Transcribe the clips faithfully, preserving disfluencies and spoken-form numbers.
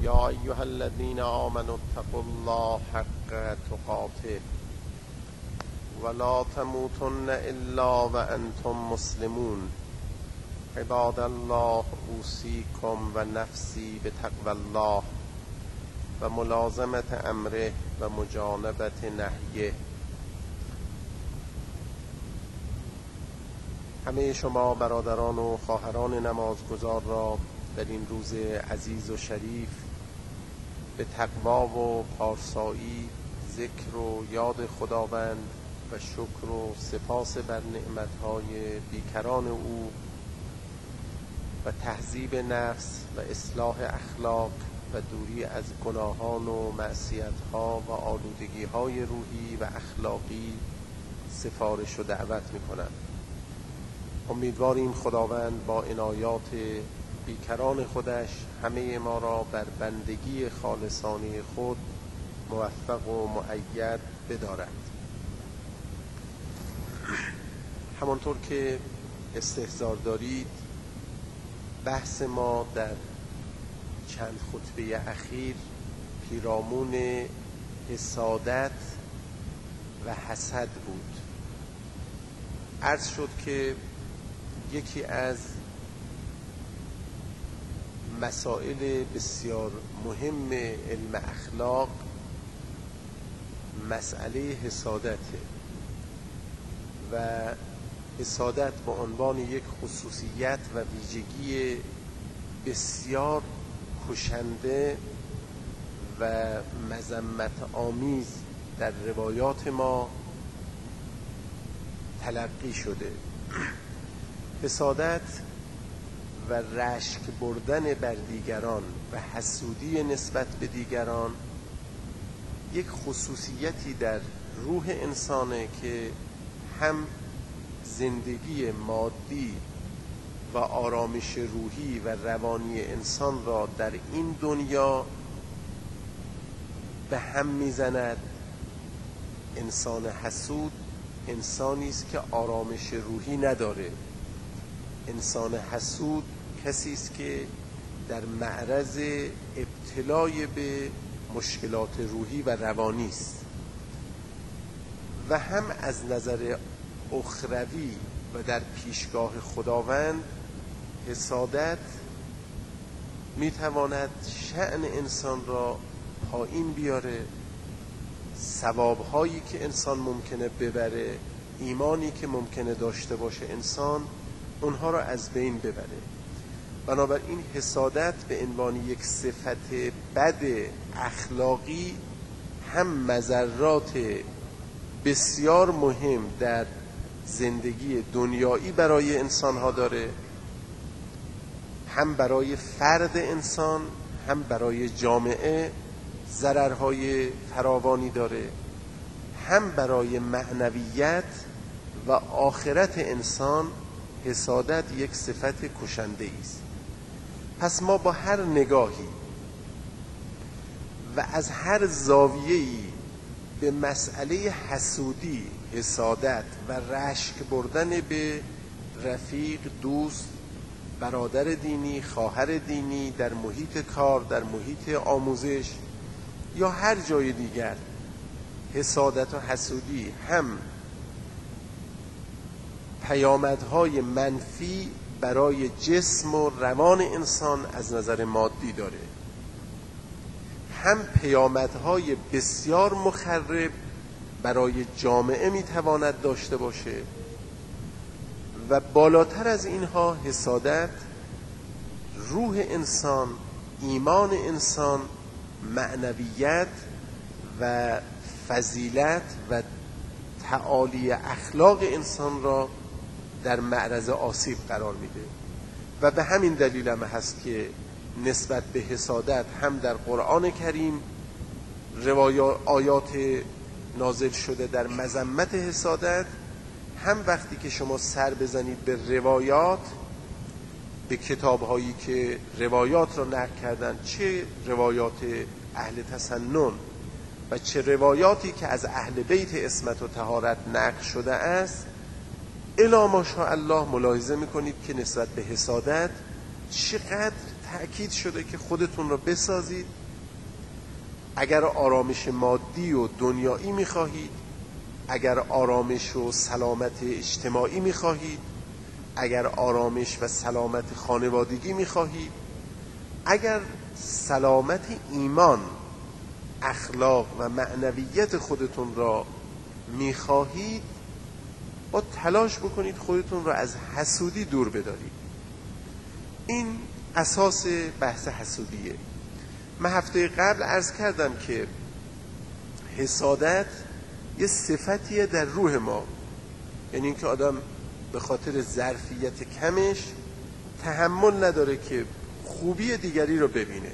یا ایها الذین آمنوا اتقوا الله حق تقاته ولا تموتن الا وانتم مسلمون. عباد الله اوصیکم و نفسی بتقوی الله و ملازمت امره و مجانبت نهیه. همه شما برادران و خواهران نمازگزار را در این روز عزیز و شریف به تقوا و پارسایی، ذکر و یاد خداوند و شکر و سپاس بر نعمتهای بیکران او و تهذیب نفس و اصلاح اخلاق و دوری از گناهان و معصیت‌ها و آلودگی‌های روحی و اخلاقی سفارش و دعوت می‌کنم. امیدواریم خداوند با عنایات بیکران خودش همه ما را بر بندگی خالصانه خود موفق و مؤید بدارد. همانطور که استحضار دارید، بحث ما در چند خطبه اخیر پیرامون حسادت و حسد بود. عرض شد که یکی از مسائل بسیار مهم علم اخلاق مسئله حسادته و حسادت به عنوان یک خصوصیت و ویژگی بسیار کشنده و مذمت آمیز در روایات ما تلقی شده. حسادت و رشک بردن بر دیگران و حسودی نسبت به دیگران یک خصوصیتی در روح انسانه که هم زندگی مادی و آرامش روحی و روانی انسان را در این دنیا به هم میزند. انسان حسود انسانی است که آرامش روحی نداره. انسان حسود کسی است که در معرض ابتلای به مشکلات روحی و روانی است و هم از نظر اخروی و در پیشگاه خداوند حسادت میتواند شأن انسان را پایین بیاره، ثوابهایی که انسان ممکنه ببره، ایمانی که ممکنه داشته باشه انسان، اونها را از بین ببره. بنابراین حسادت به عنوان یک صفت بد اخلاقی هم مضرات بسیار مهم در زندگی دنیایی برای انسان‌ها داره، هم برای فرد انسان هم برای جامعه ضررهای فراوانی داره، هم برای معنویت و آخرت انسان حسادت یک صفت کشنده است. پس ما با هر نگاهی و از هر زاویه‌ای به مسئله حسودی، حسادت و رشک بردن به رفیق، دوست، برادر دینی، خواهر دینی، در محیط کار، در محیط آموزش یا هر جای دیگر، حسادت و حسودی هم پیامدهای منفی برای جسم و روان انسان از نظر مادی داره، هم پیامدهای بسیار مخرب برای جامعه میتواند داشته باشه و بالاتر از اینها حسادت روح انسان، ایمان انسان، معنویت و فضیلت و تعالی اخلاق انسان را در معرض آسیب قرار میده و به همین دلیل هم هست که نسبت به حسادت هم در قرآن کریم روایات آیات نازل شده در مذمت حسادت، هم وقتی که شما سر بزنید به روایات، به کتاب‌هایی که روایات را نقل کردن، چه روایات اهل تسنن و چه روایاتی که از اهل بیت عصمت و طهارت نقل شده است، الا ماشاءالله ملاحظه میکنید که نسبت به حسادت چقدر تأکید شده که خودتون را بسازید اگر آرامش مادی و دنیایی میخواهید، اگر آرامش و سلامت اجتماعی میخواهید، اگر آرامش و سلامت خانوادگی میخواهید، اگر سلامت ایمان، اخلاق و معنویت خودتون را میخواهید، با تلاش بکنید خودتون را از حسودی دور بدارید. این اساس بحث حسودیه. من هفته قبل عرض کردم که حسادت یه صفتیه در روح ما، یعنی اینکه آدم به خاطر ظرفیت کمش تحمل نداره که خوبی دیگری رو ببینه،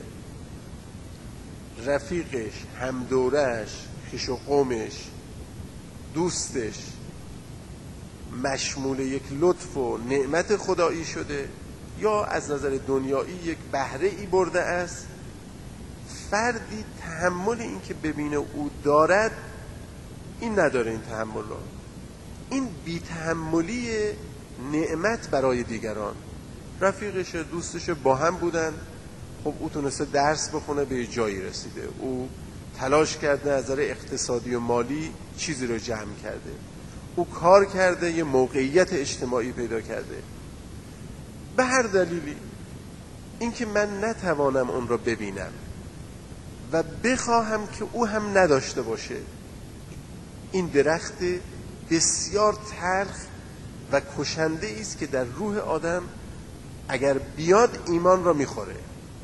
رفیقش، همدورش، خویش و قومش، دوستش مشمول یک لطف و نعمت خدایی شده یا از نظر دنیایی یک بهره ای برده است، فردی تحمل این که ببینه او دارد این نداره. این تحمل را، این بی تحملی نعمت برای دیگران، رفیقش دوستش با هم بودن، خب او تونسته درس بخونه به جایی رسیده، او تلاش کرده از نظر اقتصادی و مالی چیزی رو جمع کرده، او کار کرده یه موقعیت اجتماعی پیدا کرده، به هر دلیلی اینکه من نتوانم اون رو ببینم و بخواهم که او هم نداشته باشه، این درخت بسیار تلخ و کشنده است که در روح آدم اگر بیاد ایمان را میخوره.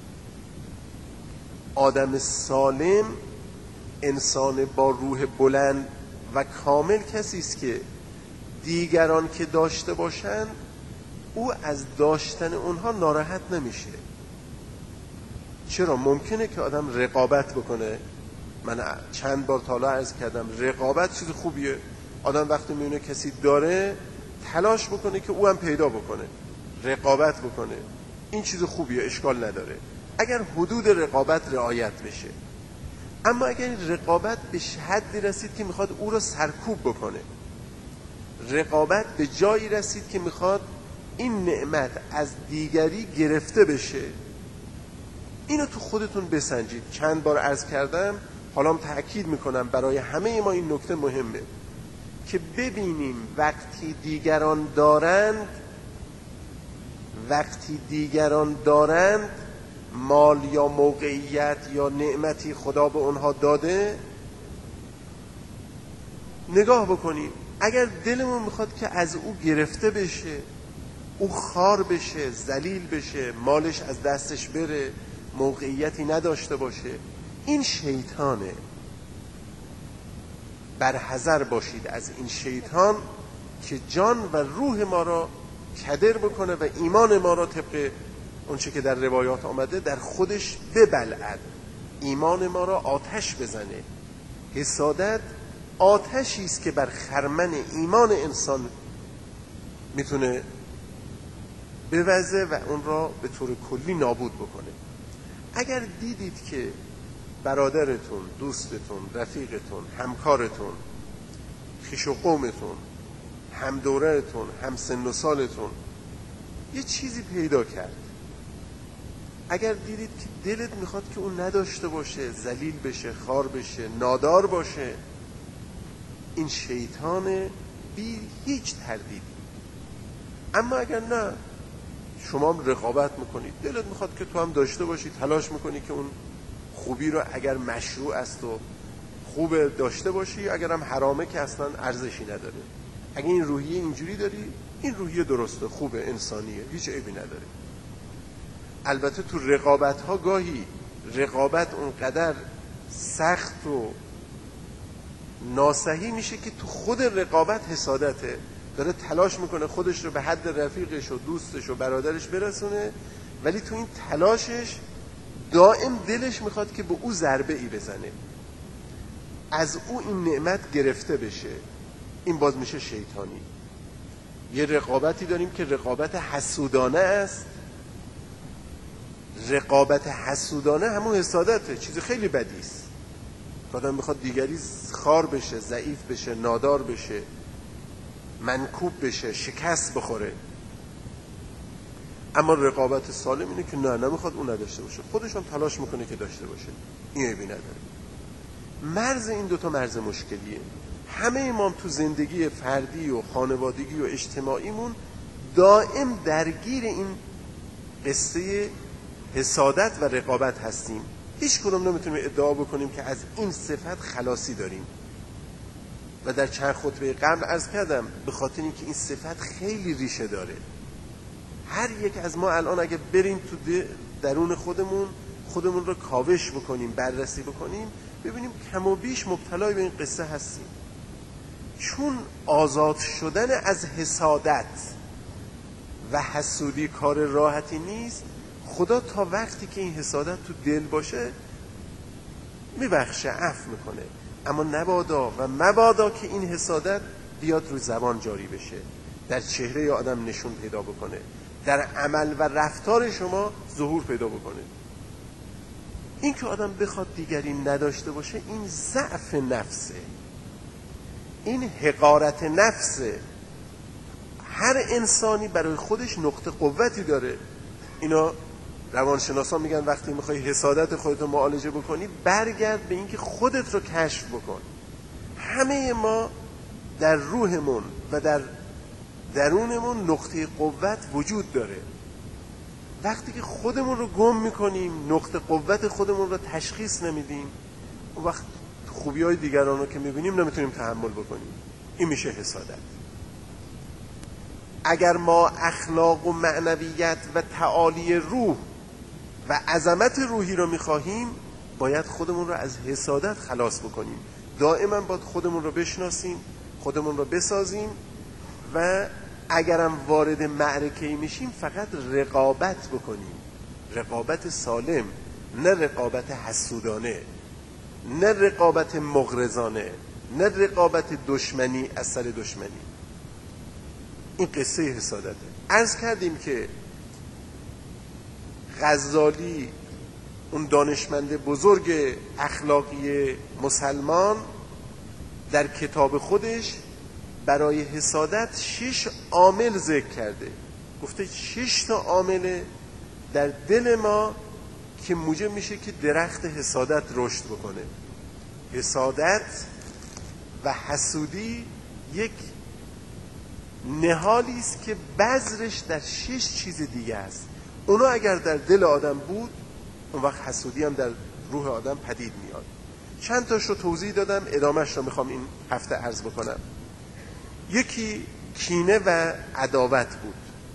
آدم سالم، انسان با روح بلند و کامل کسی است که دیگران که داشته باشند او از داشتن اونها ناراحت نمیشه. چرا؟ ممکنه که آدم رقابت بکنه. من چند بار تا حالا عرض کردم رقابت چیز خوبیه. آدم وقتی میونه کسی داره تلاش بکنه که او هم پیدا بکنه، رقابت بکنه، این چیز خوبیه، اشکال نداره اگر حدود رقابت رعایت بشه. اما اگر رقابت به حدی رسید که میخواد او رو سرکوب بکنه، رقابت به جایی رسید که میخواد این نعمت از دیگری گرفته بشه، اینو تو خودتون بسنجید. چند بار عرض کردم، حالا هم تأکید میکنم برای همه ما این نکته مهمه که ببینیم وقتی دیگران دارند وقتی دیگران دارند مال یا موقعیت یا نعمتی خدا به اونها داده، نگاه بکنیم اگر دلمون میخواد که از او گرفته بشه، او خار بشه، ذلیل بشه، مالش از دستش بره، موقعیتی نداشته باشه، این شیطانه. برحذر باشید از این شیطان که جان و روح ما را کدر بکنه و ایمان ما را طبق اونچه که در روایات آمده در خودش ببلعد، ایمان ما را آتش بزنه. حسادت آتشی است که بر خرمن ایمان انسان میتونه بوزه و اون را به طور کلی نابود بکنه. اگر دیدید که برادرتون، دوستتون، رفیقتون، همکارتون، خویش و قومتون، همدورتون، همسن و سالتون یه چیزی پیدا کرد، اگر دیدید که دلت میخواد که اون نداشته باشه، ذلیل بشه، خار بشه، نادار باشه، این شیطان بی هیچ تردیدی. اما اگر نه، شما هم رقابت میکنید، دلت میخواد که تو هم داشته باشی، تلاش میکنی که اون خوبی رو اگر مشروع است و خوب داشته باشی، اگر هم حرامه که اصلا ارزشی نداره. اگر این روحیه اینجوری داری، این روحیه درسته، خوبه، انسانیه، هیچ عیبی نداره. البته تو رقابت ها گاهی رقابت اونقدر سخت و ناصحی میشه که تو خود رقابت حسادته، داره تلاش میکنه خودش رو به حد رفیقش و دوستش و برادرش برسونه، ولی تو این تلاشش دائم دلش میخواد که به او ضربه ای بزنه، از او این نعمت گرفته بشه. این باز میشه شیطانی. یه رقابتی داریم که رقابت حسودانه است. رقابت حسودانه همون حسادته، چیز خیلی بدی است. آدم میخواد دیگری خار بشه، ضعیف بشه، نادار بشه، منکوب بشه، شکست بخوره. اما رقابت سالم اینه که نه، نمیخواد اون نداشته باشه، خودش هم تلاش میکنه که داشته باشه، این عیبی نداره. مرز این دوتا مرز مشکلیه. همه ما تو زندگی فردی و خانوادگی و اجتماعیمون دائم درگیر این قصه حسادت و رقابت هستیم. هیچ کدوم نمیتونیم ادعا بکنیم که از این صفت خلاصی داریم. و در چند خطبه قبل عرض کردم به خاطر اینکه این صفت خیلی ریشه داره. هر یک از ما الان اگه بریم تو درون خودمون خودمون رو کاوش بکنیم، بررسی بکنیم، ببینیم کم و بیش مبتلای به این قصه هستیم. چون آزاد شدن از حسادت و حسودی کار راحتی نیست، خدا تا وقتی که این حسادت تو دل باشه میبخشه، عفو میکنه. اما نبادا و مبادا که این حسادت بیاد روی زبان جاری بشه، در چهره آدم نشون پیدا بکنه، در عمل و رفتار شما ظهور پیدا بکنه. این که آدم بخواد دیگری نداشته باشه، این ضعف نفسه، این حقارت نفسه. هر انسانی برای خودش نقطه قوتی داره. اینا روانشناسان میگن وقتی میخوای حسادت خودت رو معالجه بکنی، برگرد به اینکه خودت رو کشف بکن. همه ما در روحمون و در درونمون نقطه قوت وجود داره. وقتی که خودمون رو گم میکنیم، نقطه قوت خودمون رو تشخیص نمیدیم، اون وقت خوبی های دیگران رو که میبینیم نمیتونیم تحمل بکنیم. این میشه حسادت. اگر ما اخلاق و معنویت و تعالی روح و عظمت روحی رو میخواهیم، باید خودمون رو از حسادت خلاص بکنیم. دائما باید خودمون رو بشناسیم، خودمون رو بسازیم و اگرم وارد معرکه‌ای میشیم فقط رقابت بکنیم، رقابت سالم، نه رقابت حسودانه، نه رقابت مغرضانه، نه رقابت دشمنی از سر دشمنی. این قصه حسادته. عرض کردیم که غزالی، اون دانشمند بزرگ اخلاقی مسلمان، در کتاب خودش برای حسادت شش عامل ذکر کرده. گفته شش تا عامل در دل ما که موجب میشه که درخت حسادت رشد بکنه. حسادت و حسودی یک نهالی است که بذرش در شش چیز دیگه است. اونا اگر در دل آدم بود، اون وقت حسودی هم در روح آدم پدید میاد. چند تاش رو توضیح دادم، ادامهش رو میخوام این هفته عرض بکنم. یکی کینه و عداوت بود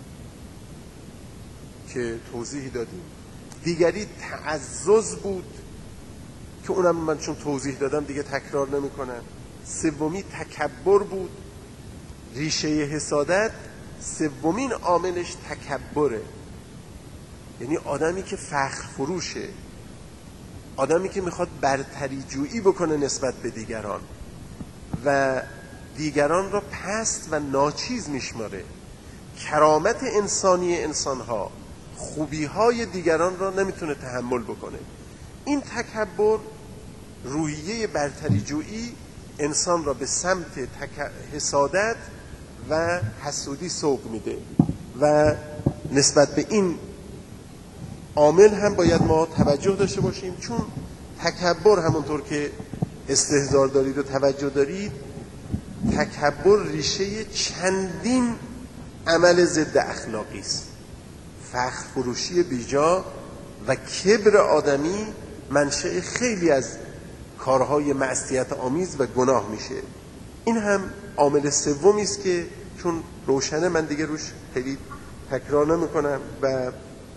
که توضیح دادیم. دیگری تعزز بود که اونم من چون توضیح دادم دیگه تکرار نمی کنم. سومی تکبر بود. ریشه حسادت سومین عاملش تکبره، یعنی آدمی که فخر فروشه، آدمی که میخواد برتری جویی بکنه نسبت به دیگران و دیگران را پست و ناچیز میشماره. کرامت انسانی انسانها، خوبیهای دیگران را نمیتونه تحمل بکنه. این تکبر، روحیه برتری جویی، انسان را به سمت تک... حسادت و حسودی سوق میده و نسبت به این عامل هم باید ما توجه داشته باشیم، چون تکبر همونطور که استحضار دارید و توجه دارید، تکبر ریشه چندین عمل ضد اخلاقی است. فخر فروشی بیجا و کبر آدمی منشأ خیلی از کارهای معصیت آمیز و گناه میشه. این هم عامل سومی است که چون روشنه من دیگه روش خیلی تکرار نمی کنم. و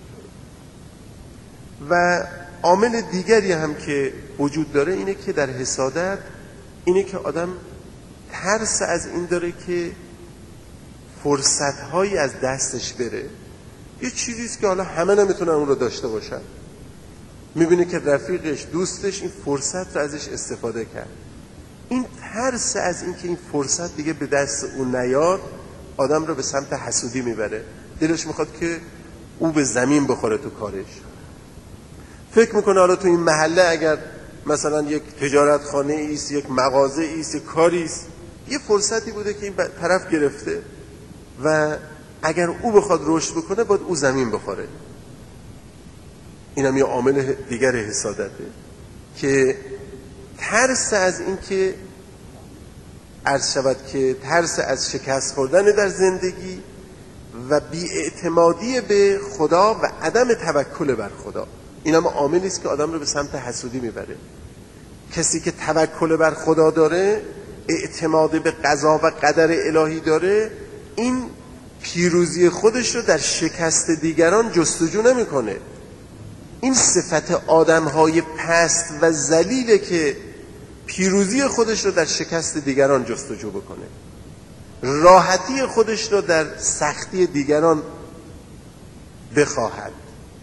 و عامل دیگری هم که وجود داره اینه که در حسادت اینه که آدم ترس از این داره که فرصت‌هایی از دستش بره. یه چیزیست که حالا همه نمیتونن اون رو داشته باشن. میبینه که رفیقش، دوستش این فرصت رو ازش استفاده کرد. این ترس از این که این فرصت دیگه به دست اون نیاد آدم رو به سمت حسودی میبره. دلش میخواد که او به زمین بخوره تو کارش. فکر میکنه حالا تو این محله اگر مثلا یک تجارت خانه ایست، یک مغازه ایست، یک کاری است، یه فرصتی بوده که این طرف گرفته و اگر او بخواد رشد بکنه باید او زمین بخوره. اینم یه عامل دیگر حسادته که ترس از این که عرض شود که ترس از شکست خوردن در زندگی و بی‌اعتمادی به خدا و عدم توکل بر خدا، این هم عاملی است که آدم رو به سمت حسودی میبره. کسی که توکل بر خدا داره، اعتماد به قضا و قدر الهی داره، این پیروزی خودش رو در شکست دیگران جستجو نمیکنه. این صفت آدم‌های پست و ذلیله که پیروزی خودش رو در شکست دیگران جستجو بکنه، راحتی خودش رو در سختی دیگران بخواهد،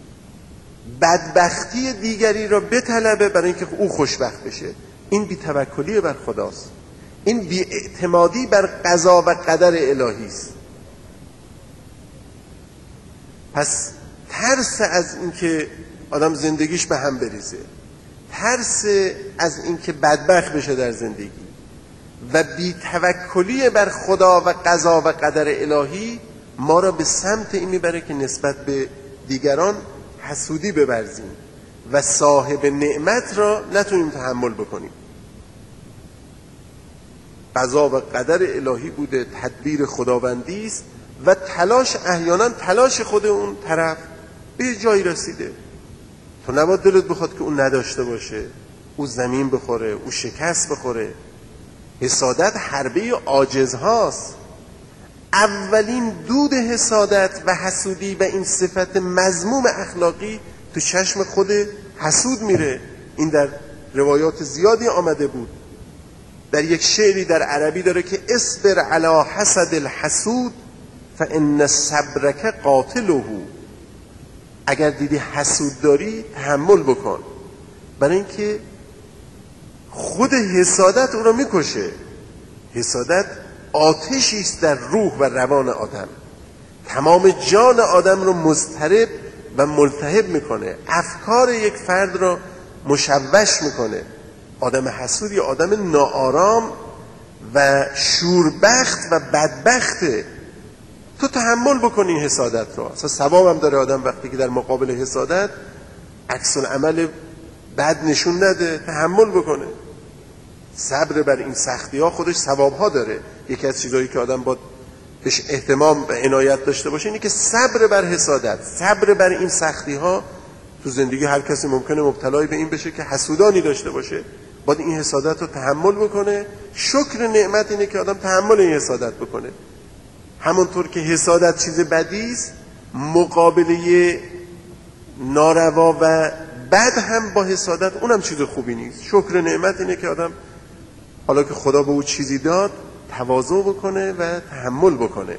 بدبختی دیگری را بطلبه برای اینکه او خوشبخت بشه. این بی‌توکلی بر خداست، این بی‌اعتمادی بر قضا و قدر الهی است. پس ترس از اینکه آدم زندگیش به هم بریزه، ترس از اینکه بدبخت بشه در زندگی و بی‌توکلی بر خدا و قضا و قدر الهی ما را به سمت این میبره که نسبت به دیگران حسودی بورزیم و صاحب نعمت را نتونیم تحمل بکنیم. قضا و قدر الهی بوده، تدبیر خداوندی است و تلاش، احیانا تلاش خود اون طرف به جایی رسیده. تو نباید دلت بخواد که اون نداشته باشه، او زمین بخوره، او شکست بخوره. حسادت حربه عاجز هاست. اولین دود حسادت و حسودی و این صفت مذموم اخلاقی تو چشم خود حسود میره. این در روایات زیادی آمده بود. در یک شعری در عربی داره که اصبر علی حسد الحسود فان صبرک قاتله. اگر دیدی حسود داری تحمل بکن، برای اینکه خود حسادت او را میکشه. حسادت آتشی است در روح و روان آدم، تمام جان آدم رو مضطرب و ملتهب میکنه، افکار یک فرد را مشوش میکنه. آدم حسود یا آدم ناآرام و شوربخت و بدبخته. تو تحمل بکنی این حسادت رو. اصلا ثواب هم داره آدم وقتی که در مقابل حسادت عکس العمل بد نشون نده، تحمل بکنه. صبر بر این سختی ها خودش ثواب ها داره. یکی از چیزایی که آدم باید بهش اهتمام و عنایت داشته باشه اینه که صبر بر حسادت، صبر بر این سختی ها. تو زندگی هر کسی ممکنه مبتلای به این بشه که حسودانی داشته باشه، باید این حسادت رو تحمل بکنه. شکر نعمت اینه که آدم تحمل این حسادت بکنه. همونطور که حسادت چیز بدی است، مقابله ناروا و بد هم با حسادت اونم چیز خوبی نیست. شکر نعمت اینه که آدم حالا که خدا به او چیزی داد تواضع بکنه و تحمل بکنه.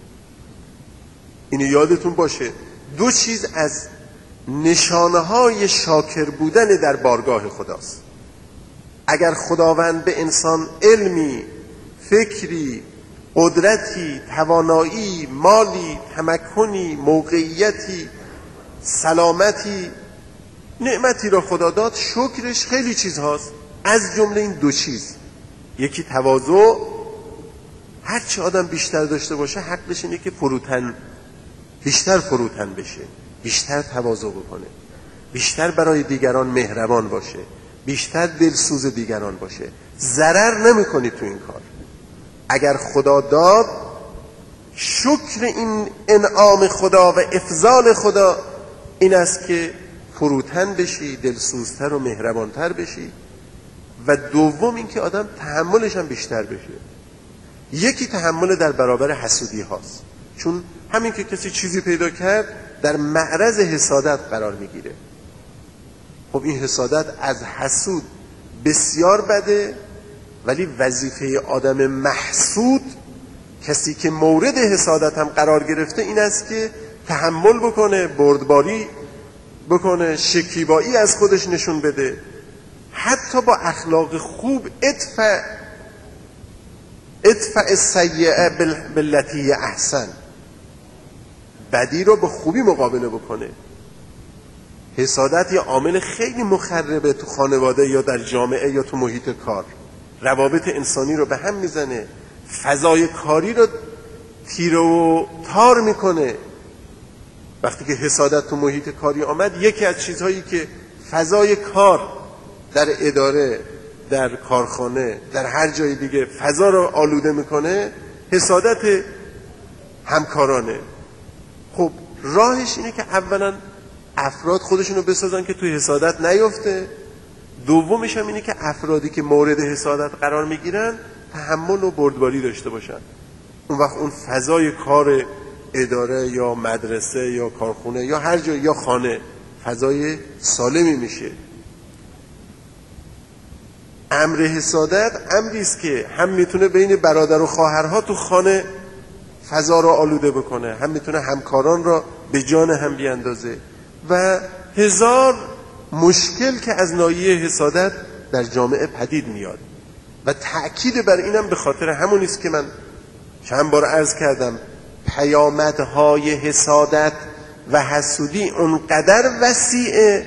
اینو یادتون باشه. دو چیز از نشانه های شاکر بودن در بارگاه خداست. اگر خداوند به انسان علمی، فکری، قدرتی، توانایی، مالی، تمکنی، موقعیتی، سلامتی، نعمتی را خدا داد، شکرش خیلی چیز هاست. از جمله این دو چیز، یکی تواضع. هرچی آدم بیشتر داشته باشه حقش اینه که فروتن، بیشتر فروتن بشه، بیشتر تواضع بکنه، بیشتر برای دیگران مهربان باشه، بیشتر دلسوز دیگران باشه. ضرر نمی کنی تو این کار. اگر خدا داد، شکر این انعام خدا و افضال خدا این است که فروتن بشی، دلسوزتر و مهربانتر بشی. و دوم این که آدم تحملش هم بیشتر بشه. یکی تحمل در برابر حسودی هاست، چون همین که کسی چیزی پیدا کرد در معرض حسادت قرار میگیره. خب این حسادت از حسود بسیار بده، ولی وظیفه آدم محسود، کسی که مورد حسادت هم قرار گرفته، این است که تحمل بکنه، بردباری بکنه، شکیبایی از خودش نشون بده. حتی با اخلاق خوب ادفع ادفع السیئه بالتی احسن، بدی رو به خوبی مقابله بکنه. حسادت یه عامل خیلی مخربه تو خانواده یا در جامعه یا تو محیط کار. روابط انسانی رو به هم میزنه، فضای کاری رو تیره و تار میکنه. وقتی که حسادت تو محیط کاری آمد، یکی از چیزهایی که فضای کار در اداره، در کارخانه، در هر جای دیگه فضا رو آلوده میکنه، حسادت همکارانه. خب راهش اینه که اولا افراد خودشونو بسازن که توی حسادت نیفته. دومش هم اینه که افرادی که مورد حسادت قرار میگیرن تحمل و بردباری داشته باشن. اون وقت اون فضای کار اداره یا مدرسه یا کارخونه یا هر جای یا خانه فضای سالمی میشه. امر حسادت امری است که هم میتونه بین برادر و خواهرها تو خانه فضا را آلوده بکنه، هم میتونه همکاران را به جان هم بیاندازه و هزار مشکل که از ناحیه حسادت در جامعه پدید میاد. و تأکید بر اینم به خاطر همون است که من چند بار عرض کردم پیامدهای حسادت و حسودی اونقدر وسیعه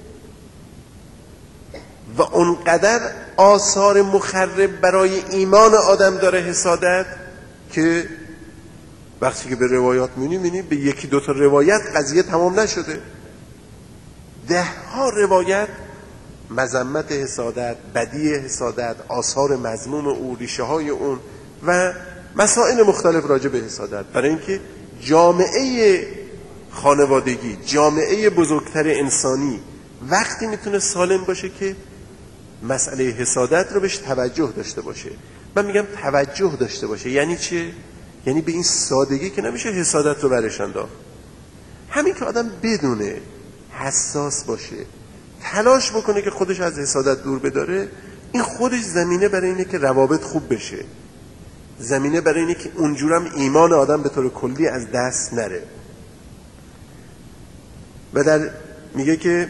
و اونقدر آثار مخرب برای ایمان آدم داره حسادت که وقتی که به روایات می‌بینی می‌بینی به یکی دو تا روایت قضیه تمام نشده، ده ها روایت مذمت حسادت، بدی حسادت، آثار مذموم او، ریشه های اون و مسائل مختلف راجع به حسادت. برای اینکه جامعه خانوادگی، جامعه بزرگتر انسانی وقتی میتونه سالم باشه که مسئله حسادت رو بهش توجه داشته باشه. من میگم توجه داشته باشه یعنی چه؟ یعنی به این سادگی که نمیشه حسادت رو برش انداخت. همین که آدم بدونه، حساس باشه، تلاش بکنه که خودش از حسادت دور بداره، این خودش زمینه برای اینه که روابط خوب بشه، زمینه برای اینه که اونجورم ایمان آدم به طور کلی از دست نره. و در میگه که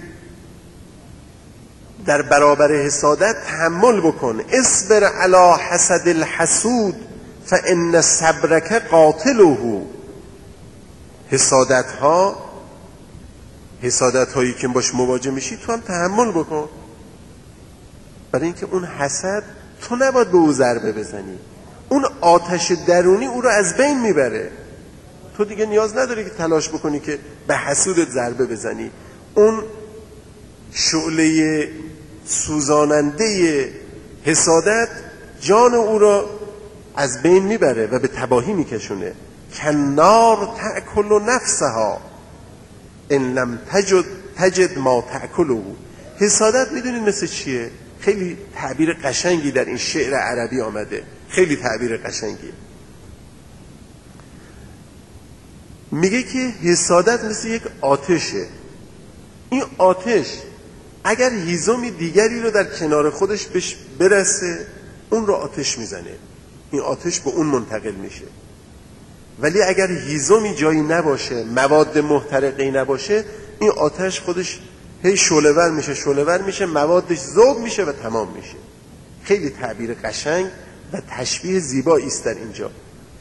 در برابر حسادت تحمل بکن، اصبر علی حسد الحسود فان صبرک قاتله. حسادت ها حسادت هایی که باش مواجه میشی تو هم تحمل بکن، برای اینکه اون حسد تو نباید به او ضربه بزنی، اون آتش درونی او رو از بین میبره. تو دیگه نیاز نداری که تلاش بکنی که به حسودت ضربه بزنی. اون شعله سوزاننده حسادت جان او را از بین میبره و به تباهی میکشونه. کنار تأکل نفسها ان لم تجد تجد ما تأکله. حسادت میدونید مثل چیه؟ خیلی تعبیر قشنگی در این شعر عربی آمده، خیلی تعبیر قشنگی. میگه که حسادت مثل یک آتشه. این آتش اگر هیزمی دیگری رو در کنار خودش بهش برسه اون رو آتش میزنه، این آتش به اون منتقل میشه. ولی اگر هیزمی جایی نباشه، مواد محترقه‌ای نباشه، این آتش خودش هی شعله‌ور میشه شعله‌ور میشه موادش ذوب میشه و تمام میشه. خیلی تعبیر قشنگ و تشبیه زیبایی است در اینجا.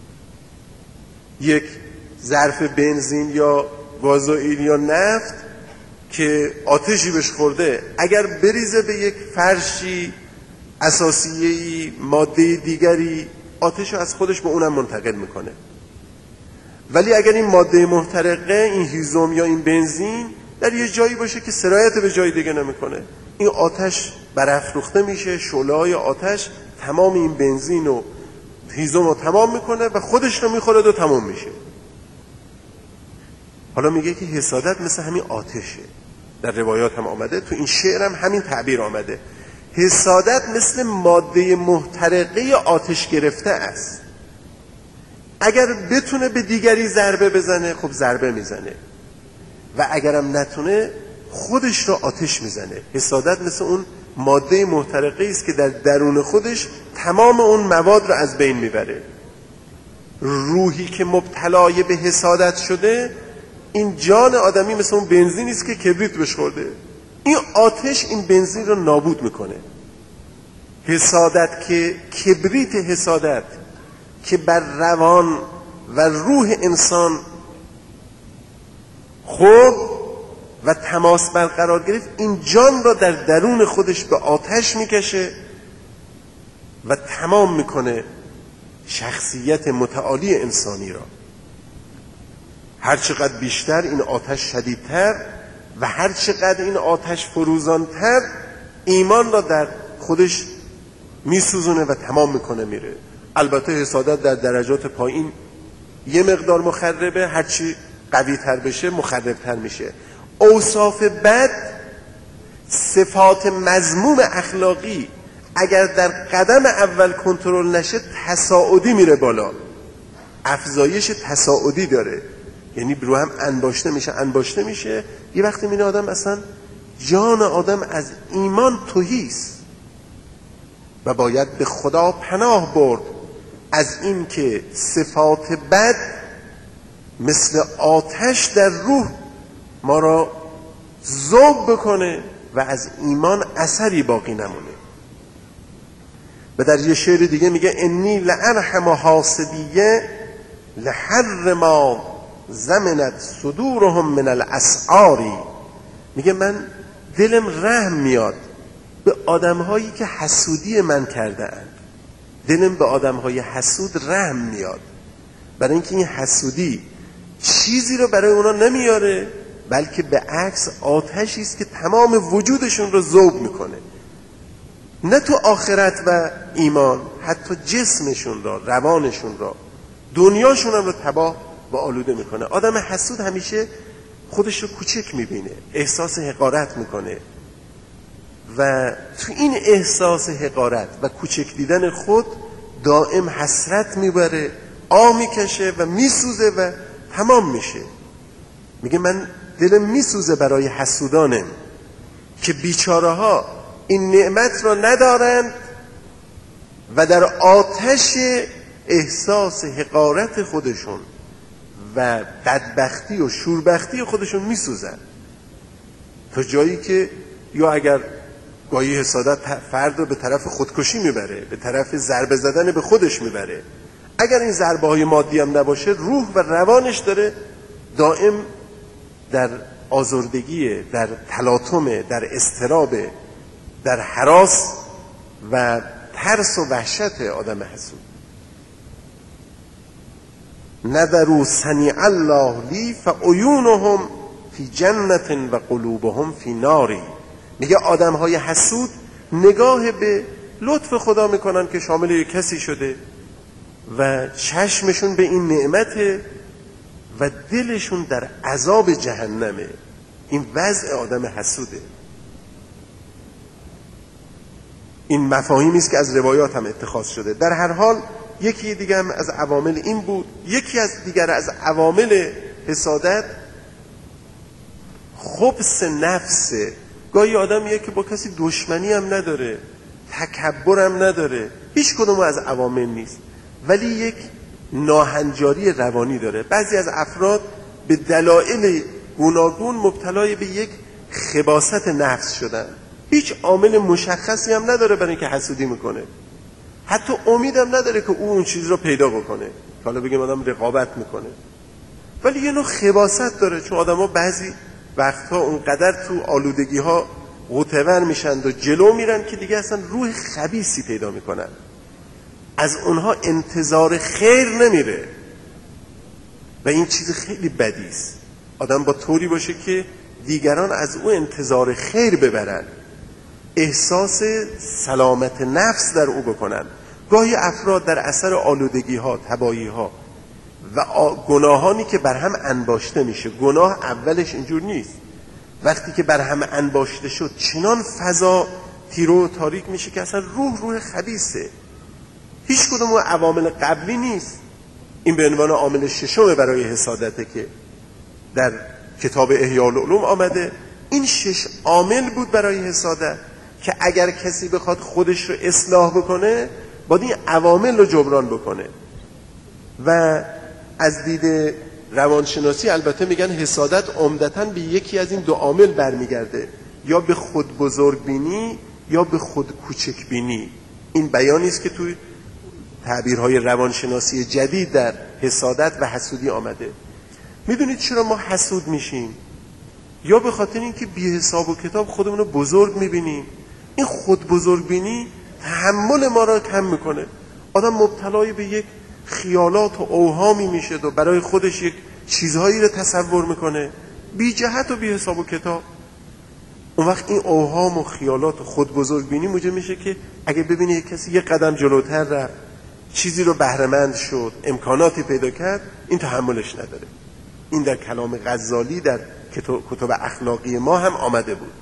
یک ظرف بنزین یا گازوئیل یا نفت که آتشی بهش خورده، اگر بریزه به یک فرشی اساسیه‌ای، ماده دیگری، آتش رو از خودش به اونم منتقل میکنه. ولی اگر این ماده محترقه، این هیزم یا این بنزین در یه جایی باشه که سرایت به جای دیگه نمیکنه، این آتش برافروخته میشه، شعله‌های آتش تمام این بنزین و هیزم رو تمام میکنه و خودش رو میخوره و تمام میشه. حالا میگه که حسادت مثل همین آتشه. در روایات هم آمده، تو این شعر هم همین تعبیر آمده. حسادت مثل ماده محترقه آتش گرفته است. اگر بتونه به دیگری ضربه بزنه خب ضربه میزنه و اگرم نتونه خودش رو آتش میزنه. حسادت مثل اون ماده محترقه است که در درون خودش تمام اون مواد رو از بین میبره. روحی که مبتلای به حسادت شده، این جان آدمی مثل اون بنزینی است که کبریت بهش خورده، این آتش این بنزین رو نابود میکنه. حسادت که کبریت حسادت که بر روان و روح انسان خورد و تماس برقرار گرفت، این جان را در درون خودش به آتش میکشه و تمام میکنه شخصیت متعالی انسانی را. هر چقدر بیشتر این آتش شدیدتر و هر چقدر این آتش فروزانتر ایمان را در خودش میسوزونه و تمام میکنه میره. البته حسادت در درجات پایین یه مقدار مخربه، هرچی قوی تر بشه مخرب تر میشه. اوصاف بد، صفات مذموم اخلاقی اگر در قدم اول کنترل نشه تصاعدی میره بالا، افزایش تصاعدی داره، یعنی رو هم انباشته میشه انباشته میشه یه وقتی میبینه آدم اصلا جان آدم از ایمان تهیست و باید به خدا پناه برد از این که صفات بد مثل آتش در روح ما را ذوب بکنه و از ایمان اثری باقی نمونه. و در یه شعر دیگه میگه انی لارحم حاسدیه لحر ما زمنت صدورهم من الاسعاری. میگه من دلم رحم میاد به آدمهایی که حسودی من کرده اند. دلم به آدمهای حسود رحم میاد، برای اینکه این حسودی چیزی رو برای اونا نمیاره، بلکه به عکس آتشی است که تمام وجودشون رو ذوب میکنه، نه تو آخرت و ایمان، حتی جسمشون را، روانشون را، دنیاشون هم رو تباه و آلوده میکنه. آدم حسود همیشه خودش رو کوچک میبینه، احساس حقارت میکنه و تو این احساس حقارت و کوچک دیدن خود دائم حسرت میبره، آه میکشه و میسوزه و تمام میشه. میگه من دلم میسوزه برای حسودانم که بیچاره ها این نعمت را ندارند و در آتش احساس حقارت خودشون و بدبختی و شوربختی خودشون میسوزن، تا جایی که یا اگر گاهی حسادت فرد رو به طرف خودکشی میبره، به طرف ضربه زدن به خودش میبره. اگر این ضربه های مادی هم نباشه، روح و روانش داره دائم در آزردگی، در تلاطم، در اضطراب، در هراس و ترس و وحشت آدم حسود. نذروا صنیع الله لی فعیونهم فی جنت و قلوبهم فی ناری. میگه آدم های حسود نگاه به لطف خدا میکنن که شامل یک کسی شده و چشمشون به این نعمته و دلشون در عذاب جهنمه. این وضع آدم حسوده. این مفاهیمی است که از روایات هم اتخاذ شده. در هر حال یکی دیگه هم از عوامل این بود. یکی از دیگر از عوامل حسادت خبث نفسه. گاهی آدمیه که با کسی دشمنی هم نداره، تکبر هم نداره، هیچ کدوم از عوامل نیست، ولی یک ناهنجاری روانی داره. بعضی از افراد به دلایل گوناگون مبتلای به یک خباثت نفس شدن، هیچ عامل مشخصی هم نداره برای اینکه حسودی میکنه، حتی امیدم نداره که او اون چیز رو پیدا بکنه. حالا بگیم آدم رقابت میکنه، ولی یه نوع خباثت داره، چون آدم ها بعضی وقتها اونقدر تو آلودگی ها غوطه‌ور میشن و جلو میرن که دیگه اصلا روح خبیثی پیدا میکنن، از اونها انتظار خیر نمیره و این چیز خیلی بدی است. آدم با طوری باشه که دیگران از او انتظار خیر ببرن، احساس سلامت نفس در او بکنن. گاهی افراد در اثر آلودگی ها، تباهی ها و گناهانی که بر هم انباشته میشه، گناه اولش اینجور نیست، وقتی که بر هم انباشته شد چنان فضا تیرو و تاریک میشه که اصلا روح روح خبیثه، هیچ کدوم عوامل قبلی نیست. این به عنوان عامل ششم برای حسادته که در کتاب احیاء العلوم آمده. این شش عامل بود برای حسادت که اگر کسی بخواد خودش رو اصلاح بکنه باید این عوامل رو جبران بکنه. و از دید روانشناسی البته میگن حسادت عمدتاً به یکی از این دو عامل برمیگرده، یا به خود بزرگ بینی یا به خود کوچک بینی. این بیانی است که توی تعبیرهای روانشناسی جدید در حسادت و حسودی آمده. میدونید چرا ما حسود میشیم؟ یا به خاطر اینکه بی حساب و کتاب خودمون رو بزرگ میبینیم. این خود بزرگ بینی تحمل ما را کم میکنه. آدم مبتلای به یک خیالات و اوهامی میشه و برای خودش یک چیزهایی رو تصور میکنه بی جهت و بی حساب و کتاب. اون وقت این اوهام و خیالات و خود بزرگ بینی موجب میشه که اگه ببینی یک کسی یک قدم جلوتر رفت، چیزی رو بهره‌مند شد، امکاناتی پیدا کرد، این تحملش نداره. این در کلام غزالی در کتب اخلاقی ما هم آمده بود.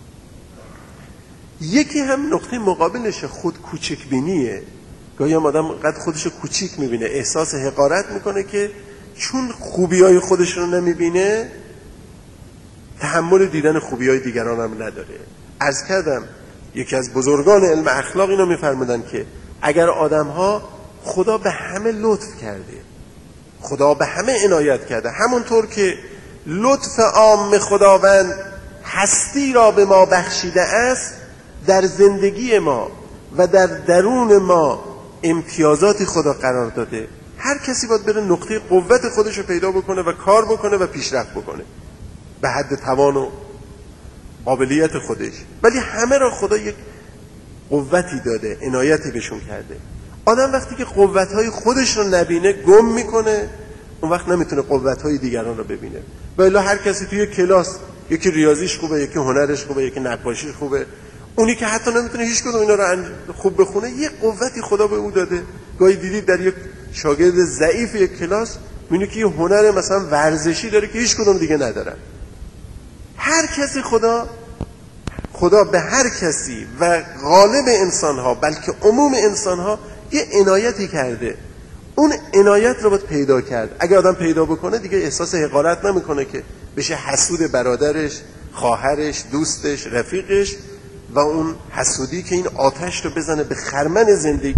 یکی هم نقطه مقابلش خود کوچک بینیه. گاهی هم آدم قد خودشو کوچیک میبینه، احساس حقارت میکنه که چون خوبیای خودش رو نمیبینه تحمل دیدن خوبیای دیگران هم نداره. عرض کردم یکی از بزرگان علم اخلاق اینو میفرمودن که اگر آدم ها خدا به همه لطف کرده، خدا به همه عنایت کرده، همونطور که لطف عام خداوند هستی را به ما بخشیده است، در زندگی ما و در درون ما امتیازاتی خدا قرار داده. هر کسی باید بره نقطه قوت خودش رو پیدا بکنه و کار بکنه و پیشرفت بکنه به حد توان و قابلیت خودش، ولی همه را خدا یک قوتی داده، عنایتی بهشون کرده. آدم وقتی که قوت‌های خودش رو نبینه گم میکنه، اون وقت نمیتونه قوت‌های دیگران رو ببینه. ولی هر کسی توی کلاس یکی ریاضیش خوبه، یکی هنرش خوبه، یکی نقاشیش خوبه، اونی که حتی نمیتونه هیچ کدوم اینا رو خوب بخونه، یه قوتی خدا به او داده. گاهی دیدید در یک شاگرد ضعیف یک کلاس میبینی که یه هنر مثلا ورزشی داره که هیچ کدوم دیگه ندارن. هر کسی خدا خدا به هر کسی و غالب انسان‌ها بلکه عموم انسان‌ها یه عنایتی کرده. اون عنایت رو باید پیدا کرد. اگه آدم پیدا بکنه دیگه احساس حقارت نمیکنه که بشه حسود برادرش، خواهرش، دوستش، رفیقش، و اون حسودی که این آتش رو بزنه به خرمن زندگی.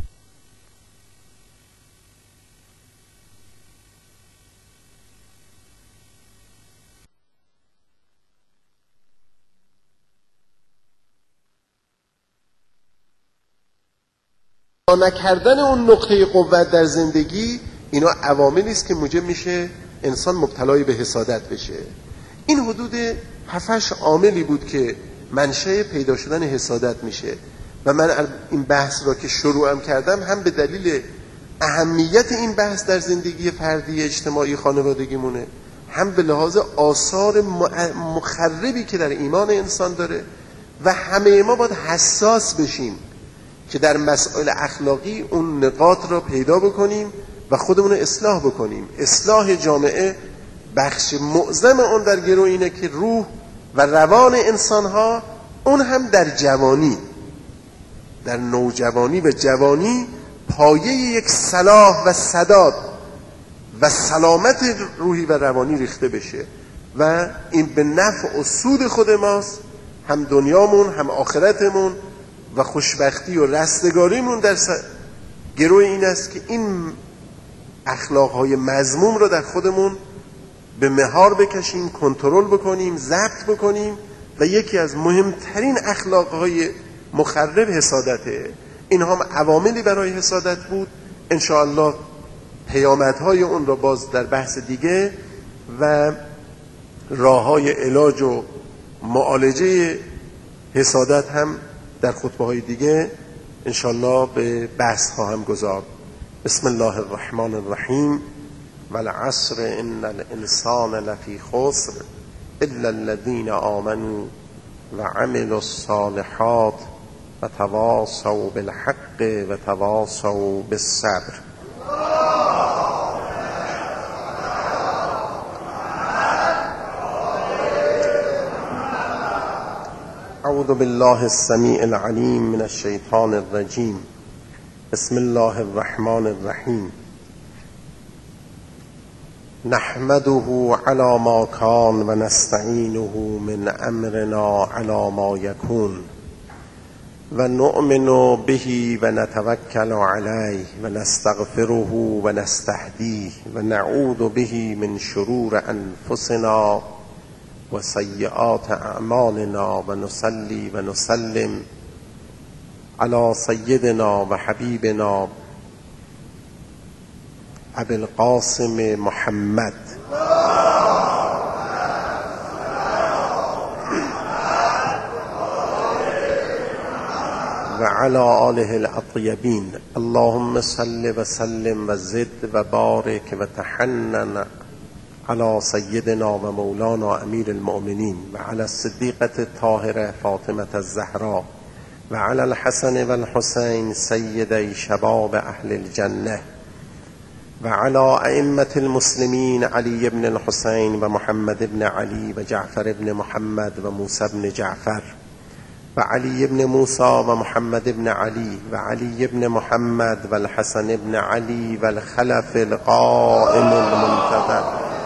نکردن اون نقطه قوت در زندگی، اینا عواملی است که موجب میشه انسان مبتلای به حسادت بشه. این حدود هفتش عاملی بود که منشأ پیدا شدن حسادت میشه و من این بحث را که شروعم کردم هم به دلیل اهمیت این بحث در زندگی فردی اجتماعی خانوادگیمونه، هم به لحاظ آثار مخربی که در ایمان انسان داره و همه ما باید حساس بشیم که در مسائل اخلاقی اون نقاط را پیدا بکنیم و خودمون رو اصلاح بکنیم. اصلاح جامعه بخش معظم اون در گرو اینه که روح و روان انسان‌ها، اون هم در جوانی، در نوجوانی و جوانی، پایه یک صلاح و سداد و سلامت روحی و روانی ریخته بشه و این به نفع و سود خود ماست، هم دنیامون هم آخرتمون و خوشبختی و رستگاریمون در س... گروه این است که این اخلاقهای مذموم رو در خودمون به مهار بکشیم، کنترل بکنیم، ضبط بکنیم. و یکی از مهمترین اخلاقهای مخرب حسادته. این هم عواملی برای حسادت بود. انشاءالله پیامدهای اون رو باز در بحث دیگه و راههای علاج و معالجه حسادت هم در خطبه های دیگه انشاءالله به بحث خواهم گذارد. بسم الله الرحمن الرحیم. والعصر ان الانسان لفی خسر الا الذین آمنوا وعملوا الصالحات وتواصوا بالحق وتواصوا بالصبر. اعوذ بالله السمیع العلیم من الشیطان الرجیم. بسم الله الرحمن الرحیم. نحمده علی ما کان و نستعینه من امرنا علی ما یکون و نؤمن به و نتوکل علیه و نستغفره و نستهدیه و نعوذ به من شرور انفسنا و سیئات اعمالنا و نصلی و نسلم علی سیدنا و حبیبنا ابی القاسم محمد و علی آله الاطیبین. اللهم صل و سلم و زد و بارک و تحنن على سيدنا و مولانا امیر المؤمنین و علی الصدیقة الطاهرة فاطمة الزهراء و علی الحسن و الحسین سیدی شباب اهل الجنه و علی ائمة المسلمین علی بن الحسین و محمد بن علی و جعفر بن محمد و موسی بن جعفر و علی بن موسی و محمد بن علی و علی بن محمد و الحسن بن علی و الخلف القائم المنتظر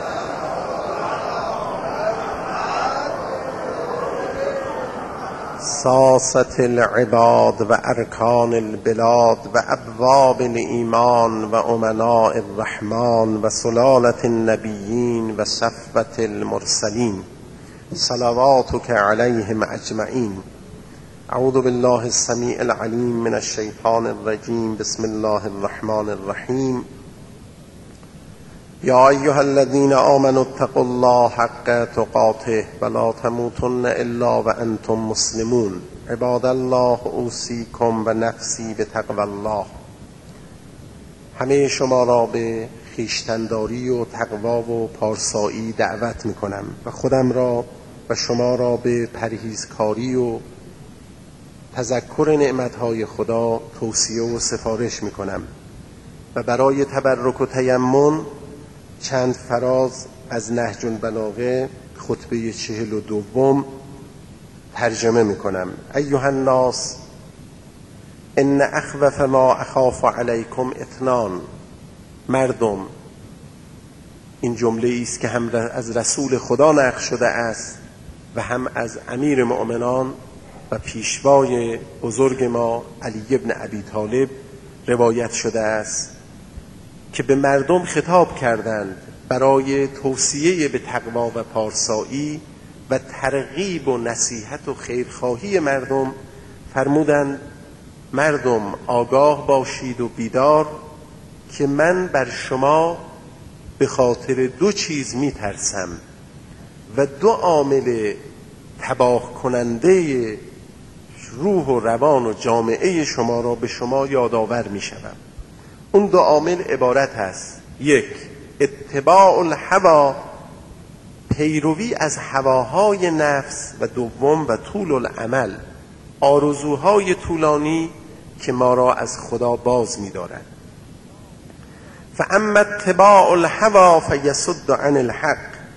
ساسة العباد و ارکان البلاد و ابواب الایمان و امناء الرحمن و سلالة النبیین و صفوة المرسلین صلواتک علیهم اجمعین. اعوذ بالله السمیع العلیم من الشیطان الرجیم. بسم الله الرحمن الرحیم. یا ایها الذین آمنوا اتقوا الله حق تقاته ولا تموتن الا وانتم مسلمون. عباد الله اوصیکم و نفسی بتقوی الله. همه شما را به خویشتن‌داری و تقوا و پارسایی دعوت می‌کنم و خودم را و شما را به پرهیزکاری و تذکر نعمتهای خدا توصیه و سفارش می‌کنم و برای تبرک و تیمم چند فراز از نهج البلاغه خطبه چهل و دوم ترجمه میکنم. ایها الناس ان اخوف ما اخاف علیکم اثنان. مردم، این جمله است که هم از رسول خدا نقل شده است و هم از امیر مؤمنان و پیشوای بزرگ ما علی بن ابی طالب روایت شده است که به مردم خطاب کردند برای توصیه به تقوا و پارسایی و ترغیب و نصیحت و خیرخواهی مردم. فرمودند مردم آگاه باشید و بیدار که من بر شما به خاطر دو چیز می ترسم و دو عامل تباه کننده روح و روان و جامعه شما را به شما یادآور می شدم. اون دو عامل عبارت است: یک، اتباع الهوا، پیروی از هواهای نفس، و دوم و طول الامل، آرزوهای طولانی که ما را از خدا باز می دارد. فاما اتباع الهوا فیصد عن الحق،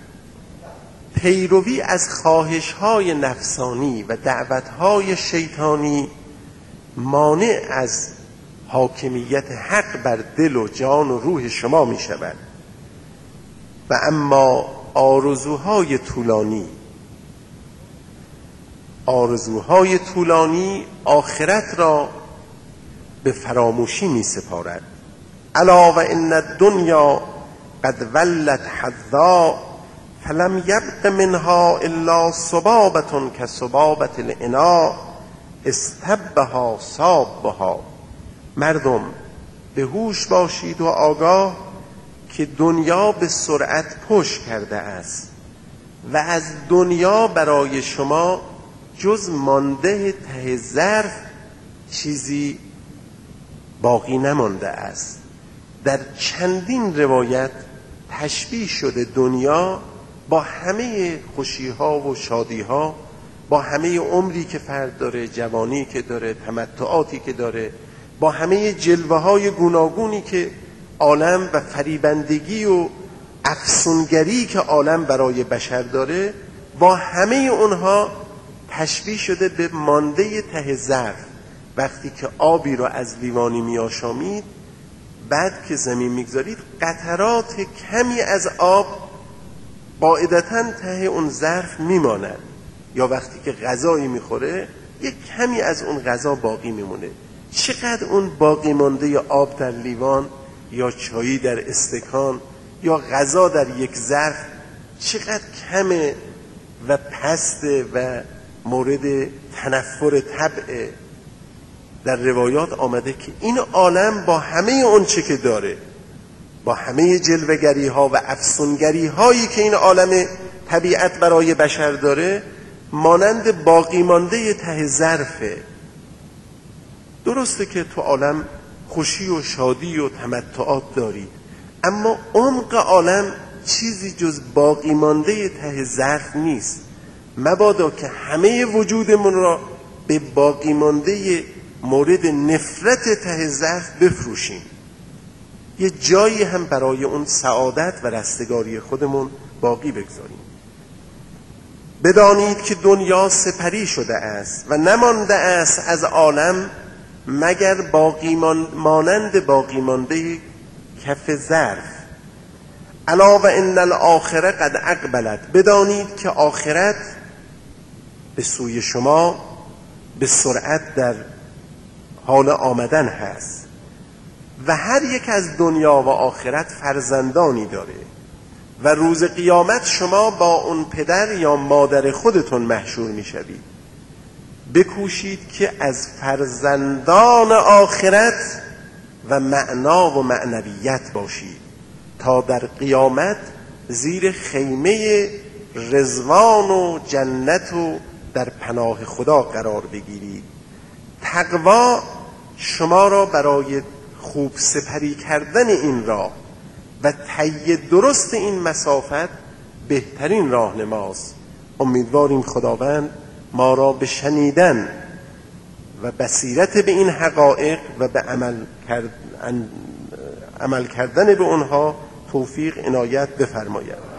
پیروی از خواهشهای نفسانی و دعوتهای شیطانی مانع از حاکمیت حق بر دل و جان و روح شما می شود. و اما آرزوهای طولانی آرزوهای طولانی آخرت را به فراموشی می سپارد. الا و ان الدنیا قد ولت حظا فلم یبق منها الا صبابة کصبابة الاناء استبها صابها. مردم به هوش باشید و آگاه که دنیا به سرعت پشت کرده است و از دنیا برای شما جز مانده ته ظرف چیزی باقی نمانده است. در چندین روایت تشبیه شده دنیا با همه خوشی‌ها و شادی‌ها، با همه عمری که فرد داره، جوانی که داره، تمتعاتی که داره، با همه جلوه‌های گوناگونی که عالم و فریبندگی و افسونگری که عالم برای بشر داره، با همه اونها تشبیه شده به مانده ته ظرف. وقتی که آبی رو از لیوانی میآشامید، بعد که زمین میگذارید قطرات کمی از آب قاعدتاً ته اون ظرف میماند، یا وقتی که غذایی میخوره یک کمی از اون غذا باقی میمونه. چقدر اون باقی مانده آب در لیوان یا چایی در استکان یا غذا در یک ظرف چقدر کمه و پسته و مورد تنفر طبع. در روایات آمده که این عالم با همه اون چه که داره، با همه جلوگری ها و افسونگری هایی که این عالم طبیعت برای بشر داره، مانند باقی مانده ته ظرفه. درسته که تو عالم خوشی و شادی و تمتعات دارید، اما عمق عالم چیزی جز باقی مانده ته ظرف نیست. مبادا که همه وجودمون را به باقی مانده مورد نفرت ته ظرف بفروشیم. یه جایی هم برای اون سعادت و رستگاری خودمون باقی بگذاریم. بدانید که دنیا سپری شده است و نمانده است از عالم مگر باقی مانند باقی مانده کف ظرف. الا و ان الاخره قد اقبلت. بدانید که آخرت به سوی شما به سرعت در حال آمدن هست و هر یک از دنیا و آخرت فرزندانی داره و روز قیامت شما با اون پدر یا مادر خودتون محشور میشوید. بکوشید که از فرزندان آخرت و معنا و معنویت باشید تا در قیامت زیر خیمه رضوان و جنت و در پناه خدا قرار بگیرید. تقوا شما را برای خوب سپری کردن این راه و طی درست این مسافت بهترین راهنماست. امیدواریم خداوند ما را به شنیدن و بصیرت به این حقایق و به عمل, کرد... عمل کردن به اونها توفیق عنایت بفرماید.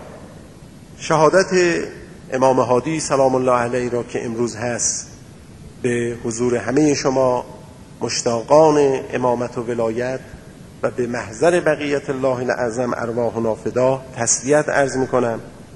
شهادت امام هادی سلام الله علیه را که امروز هست به حضور همه شما مشتاقان امامت و ولایت و به محضر بقیت الله الاعظم ارواحنا فدا تسلیت عرض میکنم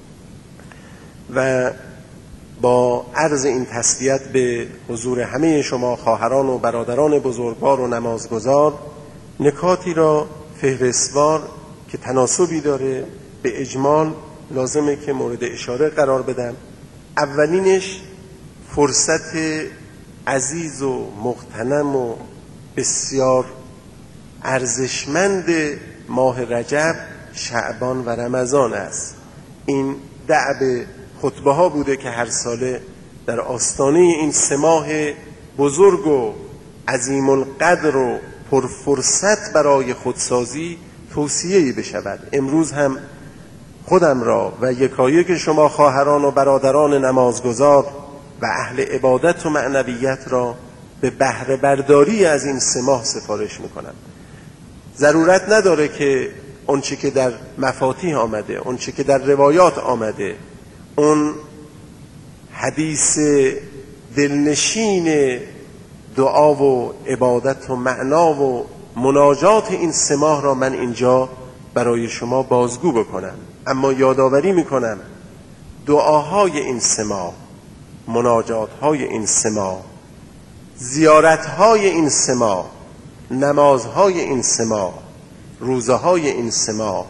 و با عرض این تسلیت به حضور همه شما خواهران و برادران بزرگوار و نمازگزار نکاتی را فهرستوار که تناسبی داره به اجمال لازمه که مورد اشاره قرار بدم. اولینش فرصت عزیز و مغتنم و بسیار ارزشمند ماه رجب، شعبان و رمضان است. این دأب خطبه ها بوده که هر ساله در آستانه این سه ماه بزرگ و عظیم القدر و پرفرصت برای خودسازی توصیه‌ای بشود. امروز هم خودم را و یکایک شما خواهران و برادران نمازگزار و اهل عبادت و معنویت را به بهره برداری از این سه ماه سفارش میکنم. ضرورت نداره که اون چی که در مفاتیح آمده، اون چی که در روایات آمده، اون حدیث دلنشین دعا و عبادت و معنا و مناجات این سه ماه را من اینجا برای شما بازگو بکنم، اما یادآوری میکنم دعاهای این سه ماه، مناجاتهای این سه ماه، زیارتهای این سه ماه، نمازهای این سه ماه، روزهای این سه ماه،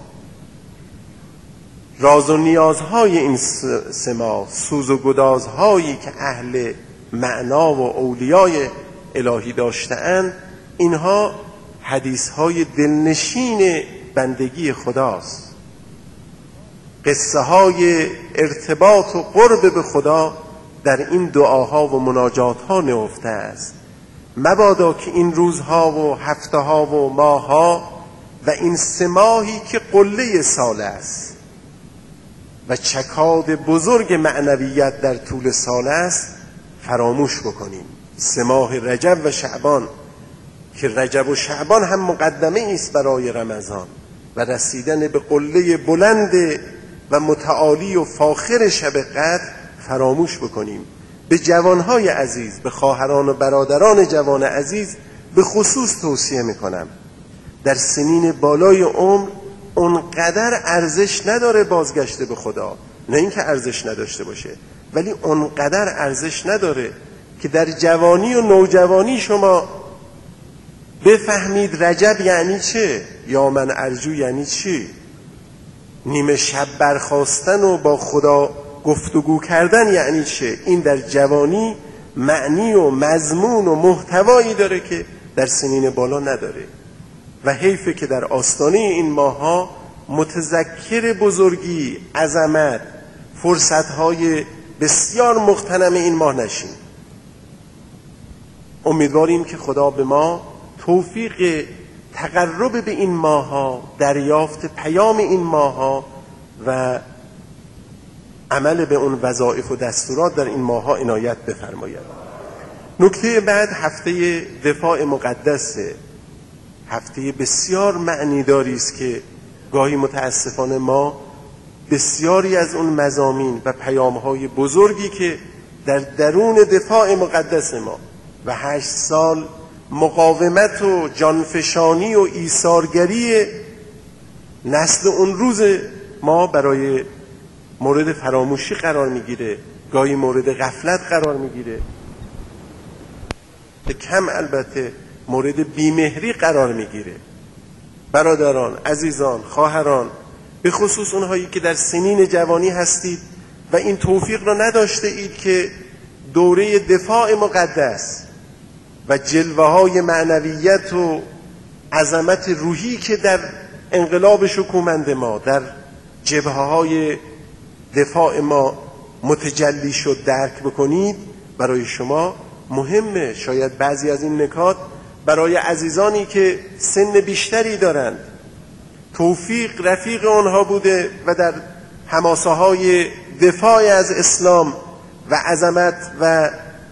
راز و نیازهای این سه ماه، سوز و گدازهایی که اهل معنا و اولیای الهی داشته‌اند، اینها حدیثهای دلنشین بندگی خداست. قصه های ارتباط و قرب به خدا در این دعاها و مناجاتها نهفته است. مبادا که این روزها و هفته ها و ماه ها و این سه ماهی که قله سال است و چکاد بزرگ معنویت در طول سال است فراموش بکنیم. سه ماه رجب و شعبان که رجب و شعبان هم مقدمه است برای رمضان و رسیدن به قله بلند و متعالی و فاخر شب قدر فراموش بکنیم. به جوانهای عزیز، به خواهران و برادران جوان عزیز به خصوص توصیه میکنم در سنین بالای عمر اونقدر ارزش نداره بازگشته به خدا، نه اینکه ارزش نداشته باشه، ولی اونقدر ارزش نداره که در جوانی و نوجوانی شما بفهمید رجب یعنی چه، یا من ارجو یعنی چی، نیمه شب برخاستن و با خدا گفتگو کردن یعنی چه. این در جوانی معنی و مضمون و محتوایی داره که در سنین بالا نداره و حیفه که در آستانه این ماها متذکر بزرگی، عظمت، فرصتهای بسیار مغتنم این ماه نشیم. امیدواریم که خدا به ما توفیق تقرب به این ماها، دریافت پیام این ماها و عمل به اون وظایف و دستورات در این ماها عنایت بفرماید. نکته بعد هفته دفاع مقدسه. هفته بسیار معنیداری است که گاهی متاسفانه ما بسیاری از اون مضامین و پیام‌های بزرگی که در درون دفاع مقدس ما و هشت سال مقاومت و جانفشانی و ایثارگری نسل اون روز ما برای مورد فراموشی قرار میگیره، گاهی مورد غفلت قرار میگیره، به کم البته مورد بیمهری قرار میگیره. برادران، عزیزان، خواهران، به خصوص اونهایی که در سنین جوانی هستید و این توفیق را نداشته اید که دوره دفاع مقدس و جلوه های معنویت و عظمت روحی که در انقلاب شکومند ما در جبهه های دفاع ما متجلی شد درک بکنید. برای شما مهمه. شاید بعضی از این نکات برای عزیزانی که سن بیشتری دارند توفیق رفیق آنها بوده و در حماسه های دفاع از اسلام و عظمت و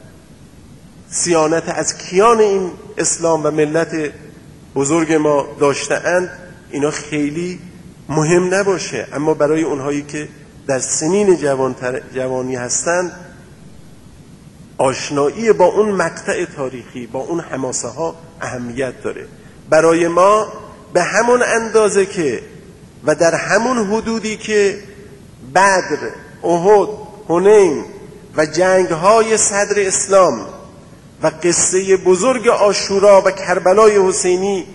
صیانت از کیان این اسلام و ملت بزرگ ما داشته‌اند، اینا خیلی مهم نباشه. اما برای اونهایی که در سنین جوانی هستند آشنایی با اون مقطع تاریخی، با اون حماسه ها اهمیت داره. برای ما به همون اندازه که و در همون حدودی که بدر، احد، حنین و جنگ های صدر اسلام و قصه بزرگ عاشورا و کربلای حسینی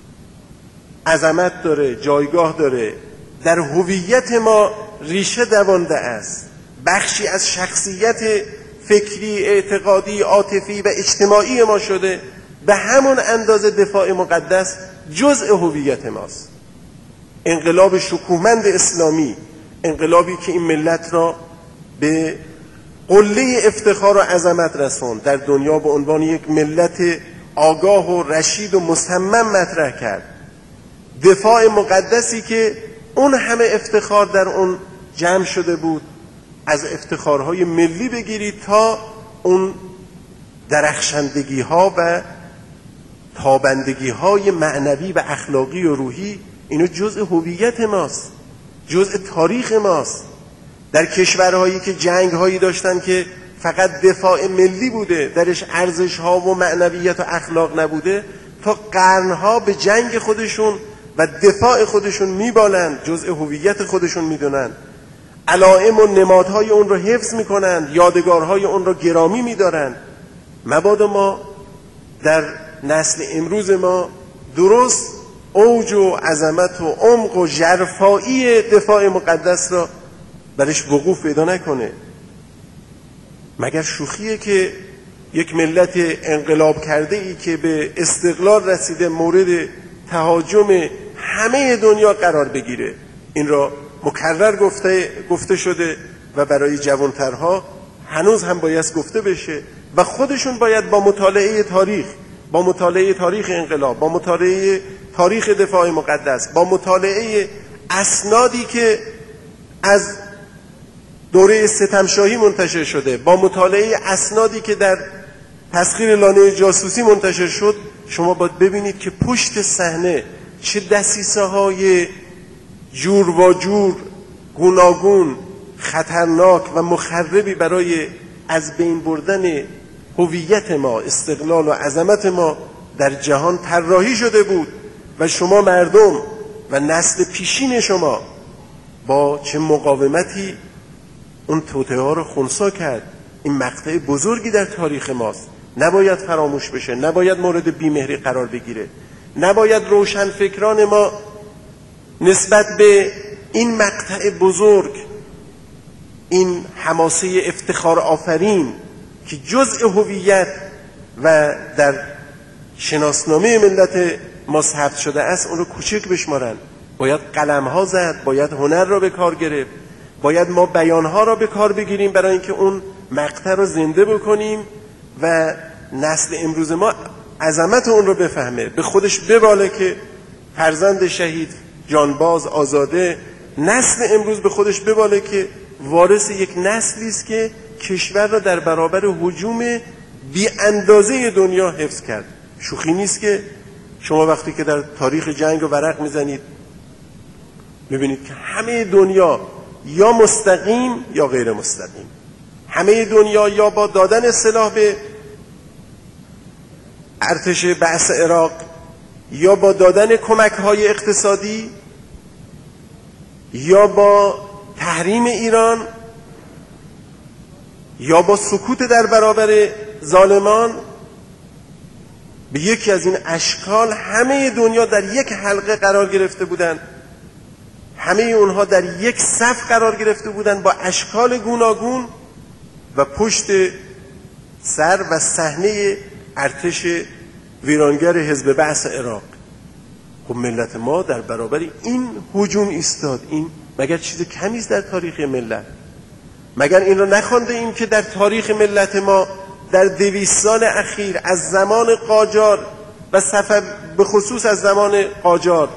عظمت داره، جایگاه داره، در هویت ما ریشه دوانده است، بخشی از شخصیت فکری، اعتقادی، عاطفی و اجتماعی ما شده، به همون اندازه دفاع مقدس جزء هویت ماست. انقلاب شکوهمند اسلامی، انقلابی که این ملت را به قله افتخار و عظمت رسوند، در دنیا به عنوان یک ملت آگاه و رشید و مصمم مطرح کرد. دفاع مقدسی که اون همه افتخار در اون جمع شده بود، از افتخارهای ملی بگیرید تا اون درخشندگی ها و تابندگی های معنوی و اخلاقی و روحی، اینو جزء هویت ماست، جزء تاریخ ماست. در کشورهایی که جنگ هایی داشتن که فقط دفاع ملی بوده، درش ارزش ها و معنویت و اخلاق نبوده، تا قرنها به جنگ خودشون و دفاع خودشون میبالند، جزء هویت خودشون میدونن، علائم و نمادهای اون رو حفظ میکنند، یادگارهای اون رو گرامی میدارند. مبادا ما در نسل امروز ما درست اوج و عظمت و عمق و ژرفایی دفاع مقدس را برش وقوف پیدا نکنه. مگر شوخیه که یک ملت انقلاب کرده ای که به استقلال رسیده مورد تهاجم همه دنیا قرار بگیره؟ این را مکرر گفته گفته شده و برای جوانترها هنوز هم باید گفته بشه و خودشون باید با مطالعه تاریخ، با مطالعه تاریخ انقلاب، با مطالعه تاریخ دفاع مقدس، با مطالعه اسنادی که از دوره ستمشاهی منتشر شده، با مطالعه اسنادی که در تسخیر لانه جاسوسی منتشر شد، شما باید ببینید که پشت صحنه چه دسیسه های جور و جور، گوناگون، خطرناک و مخربی برای از بین بردن هویت ما، استقلال و عظمت ما در جهان طراحی شده بود و شما مردم و نسل پیشین شما با چه مقاومتی اون توطئه ها رو خنثی کرد. این مقطع بزرگی در تاریخ ماست، نباید فراموش بشه، نباید مورد بیمهری قرار بگیره. نباید روشن فکران ما نسبت به این مقطع بزرگ، این حماسه افتخار آفرین که جزء هویت و در شناسنامه ملت ما ثبت شده است، اون رو کوچک بشمارن. باید قلم ها زد، باید هنر را به کار گرفت، باید ما بیان ها را به کار بگیریم برای اینکه اون مقطع را زنده بکنیم و نسل امروز ما عظمت اون رو بفهمه، به خودش بباله که فرزند شهید، جانباز، آزاده، نسل امروز به خودش بباله که وارث یک نسلی است که کشور را در برابر هجوم بی اندازه دنیا حفظ کرد. شوخی نیست که شما وقتی که در تاریخ جنگ رو ورق میزنید میبینید که همه دنیا یا مستقیم یا غیر مستقیم، همه دنیا یا با دادن سلاح به ارتش بعث عراق یا با دادن کمک‌های اقتصادی یا با تحریم ایران یا با سکوت در برابر ظالمان، به یکی از این اشکال همه دنیا در یک حلقه قرار گرفته بودند، همه اونها در یک صف قرار گرفته بودند با اشکال گوناگون و پشت سر و صحنه ارتش ویرانگر حزب بعث عراق. خب ملت ما در برابر این هجوم ایستاد. این مگر چیز کمی است در تاریخ ملت؟ مگر این را نخوانده ایم که در تاریخ ملت ما در دویست سال اخیر از زمان قاجار و صفوی، به خصوص از زمان قاجار،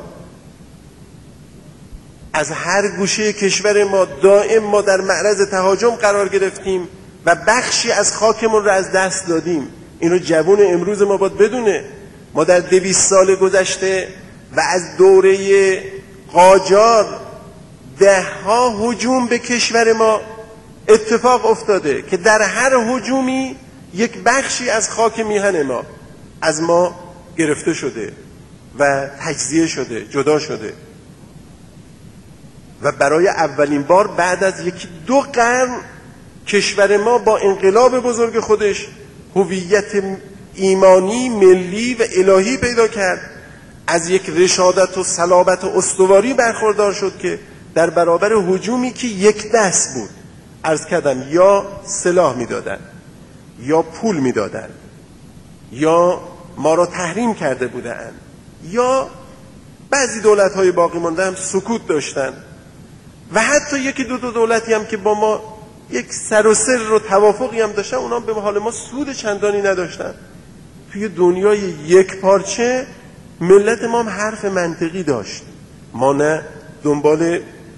از هر گوشه کشور ما دائم ما در معرض تهاجم قرار گرفتیم و بخشی از خاکمون را از دست دادیم. اینو جوان امروز ما باید بدونه. ما در دویست سال گذشته و از دوره قاجار ده ها هجوم به کشور ما اتفاق افتاده که در هر هجومی یک بخشی از خاک میهن ما از ما گرفته شده و تجزیه شده، جدا شده. و برای اولین بار بعد از یکی دو قرن کشور ما با انقلاب بزرگ خودش هویت ایمانی، ملی و الهی پیدا کرد. از یک رشادت و صلابت و استواری برخوردار شد که در برابر هجومی که یک دست بود، عرض کردم یا سلاح میدادن یا پول میدادن یا ما را تحریم کرده بودند یا بعضی دولت‌های باقی مانده هم سکوت داشتن و حتی یکی دو, دو دولتی هم که با ما یک سر و سر و توافقی هم داشتن، اونا به حال ما سود چندانی نداشتن. توی دنیای یک پارچه ملت ما هم حرف منطقی داشت. ما نه دنبال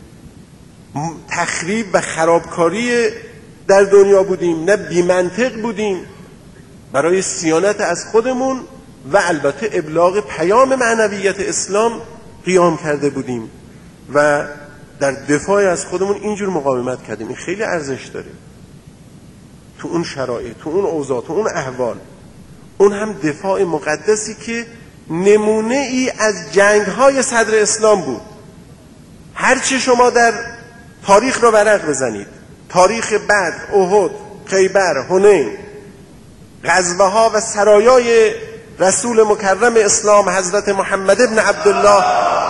تخریب و خرابکاری در دنیا بودیم، نه بی منطق بودیم. برای صیانت از خودمون و البته ابلاغ پیام معنویت اسلام قیام کرده بودیم و در دفاع از خودمون اینجور مقاومت کردیم. این خیلی ارزش داره تو اون شرایط، تو اون اوضاع، تو اون احوال. اون هم دفاع مقدسی که نمونه ای از جنگ های صدر اسلام بود. هرچی شما در تاریخ رو ورق بزنید، تاریخ بدر، احد، خیبر، حنین، غزوه ها و سرایای رسول مکرم اسلام حضرت محمد ابن عبدالله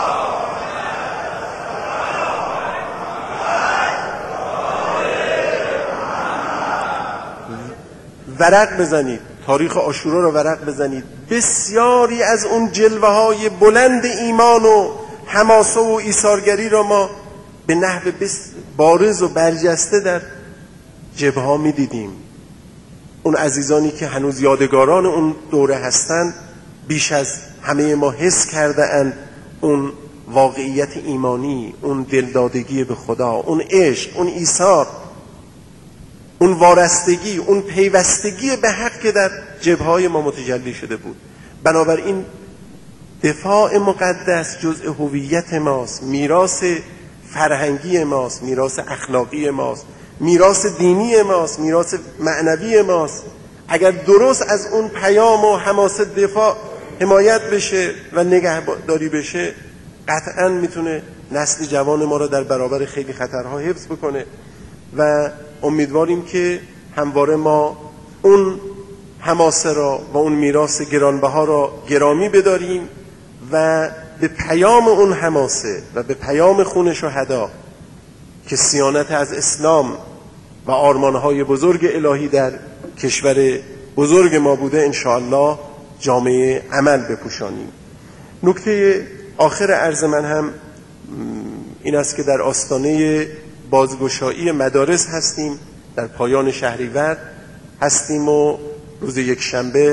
ورق بزنید، تاریخ عاشورا رو ورق بزنید، بسیاری از اون جلوه های بلند ایمان و حماسه و ایثارگری را ما به نحو بارز و برجسته در جبهه ها می دیدیم. اون عزیزانی که هنوز یادگاران اون دوره هستند بیش از همه ما حس کرده اند اون واقعیت ایمانی، اون دلدادگی به خدا، اون عشق، اون ایثار، اون وارستگی، اون پیوستگی به حق که در جبهه‌های ما متجلی شده بود. بنابراین دفاع مقدس جزء هویت ماست، میراث فرهنگی ماست، میراث اخلاقی ماست، میراث دینی ماست، میراث معنوی ماست. اگر درست از اون پیام و حماسه دفاع حمایت بشه و نگهداری بشه، قطعاً میتونه نسل جوان ما را در برابر خیلی خطرها حفظ بکنه و امیدواریم که همواره ما اون حماسه را و اون میراث گرانبها را گرامی بداریم و به پیام اون حماسه و به پیام خون شهدا که صیانت از اسلام و آرمانهای بزرگ الهی در کشور بزرگ ما بوده انشاءالله جامعه عمل بپوشانیم. نکته آخر عرض من هم این است که در آستانه بازگشایی مدارس هستیم، در پایان شهریور هستیم و روز یک شنبه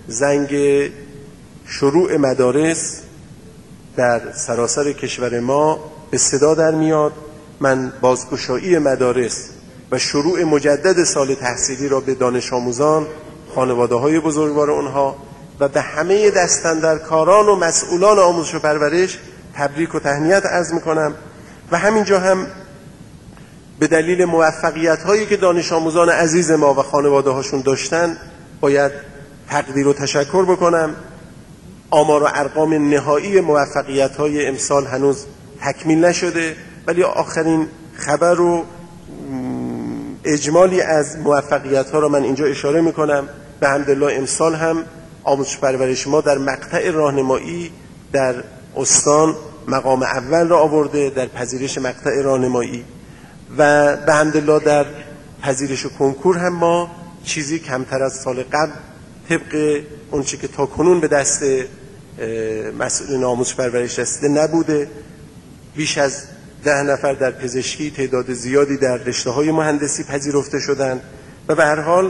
زنگ شروع مدارس در سراسر کشور ما به صدا در میاد. من بازگشایی مدارس و شروع مجدد سال تحصیلی را به دانش آموزان، خانواده های بزرگوار اونها و به همه دستاندرکاران و مسئولان آموزش و پرورش تبریک و تهنیت عرض میکنم. و همینجا هم به دلیل موفقیت هایی که دانش آموزان عزیز ما و خانواده هاشون داشتن باید تقدیر و تشکر بکنم. آمار و ارقام نهایی موفقیت های امسال هنوز تکمیل نشده، ولی آخرین خبر و اجمالی از موفقیت ها را من اینجا اشاره میکنم. به حمدالله امسال هم آموزش پرورش ما در مقطع راهنمایی در استان مقام اول را آورده در پذیرش مقطع راهنمایی و به حمدالله در پذیرش کنکور هم ما چیزی کمتر از سال قبل طبق اون چی که تا کنون به دست مسئولین آموزش پرورش رسیده نبوده. بیش از ده نفر در پزشکی، تعداد زیادی در رشته‌های مهندسی پذیرفته شدند و به هر حال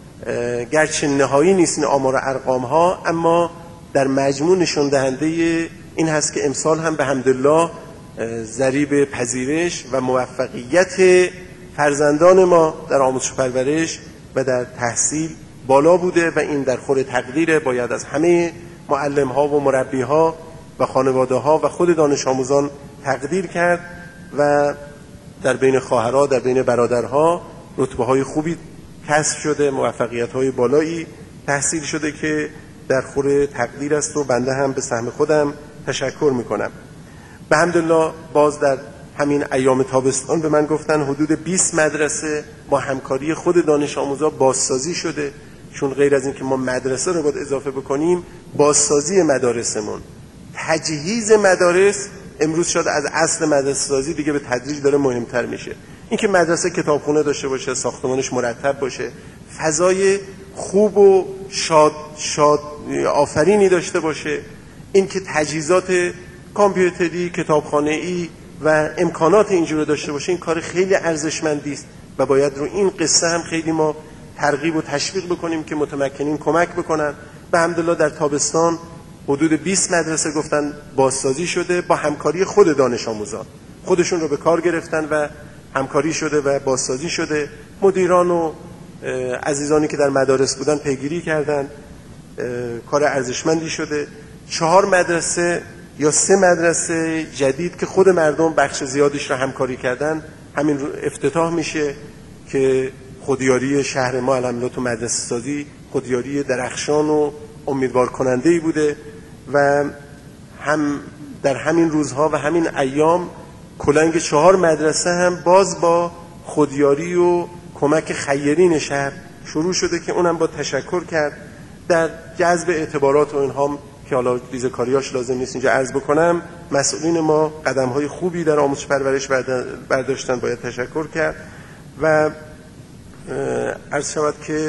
گرچه نهایی نیست این آمار و ارقام ها، اما در مجموع نشون دهنده این هست که امسال هم به حمدالله ضریب پذیرش و موفقیت فرزندان ما در آموزش و پرورش و در تحصیل بالا بوده و این در خور تقدیر باید از همه معلم ها و مربی ها و خانواده ها و خود دانش آموزان تقدیر کرد و در بین خواهرها، در بین برادرها رتبه های خوبی کسب شده، موفقیت های بالایی تحصیل شده که در خور تقدیر است و بنده هم به سهم خودم تشکر میکنم. به حمدالله باز در همین ایام تابستان به من گفتن حدود بیست مدرسه با همکاری خود دانش آموزا بازسازی شده، چون غیر از این که ما مدرسه رو باید اضافه بکنیم، بازسازی مدارسمون، تجهیز مدارس امروز شده از اصل مدرسه سازی دیگه به تدریج داره مهمتر میشه. این که مدرسه کتابخونه داشته باشه، ساختمانش مرتب باشه، فضای خوب و شاد شاد آفرینی داشته باشه، این که تجهیزات کامپیوتری، کتابخانه‌ای و امکانات اینجوری داشته باشه، این کار خیلی ارزشمندی است و باید رو این قصه هم خیلی ما ترغیب و تشویق بکنیم که متمکنین کمک بکنن. به حمدالله در تابستان حدود بیست مدرسه گفتن بازسازی شده با همکاری خود دانش آموزان، خودشون رو به کار گرفتن و همکاری شده و بازسازی شده. مدیران و عزیزانی که در مدارس بودن پیگیری کردن، کار ارزشمندی شده. چهار مدرسه یا سه مدرسه جدید که خود مردم بخش زیادیش را همکاری کردن همین افتتاح میشه که خودیاری شهر ما الحمدلله تو مدرسه سازی خودیاری درخشان و امیدوار کننده‌ای بوده و هم در همین روزها و همین ایام کلنگ چهار مدرسه هم باز با خودیاری و کمک خیرین شهر شروع شده که اونم با تشکر کرد. در جذب اعتبارات و اینها که حالا ریزکاریاش لازم نیست اینجا عرض بکنم، مسئولین ما قدم‌های خوبی در آموزش پرورش برداشتن، باید تشکر کرد. و عرض شود که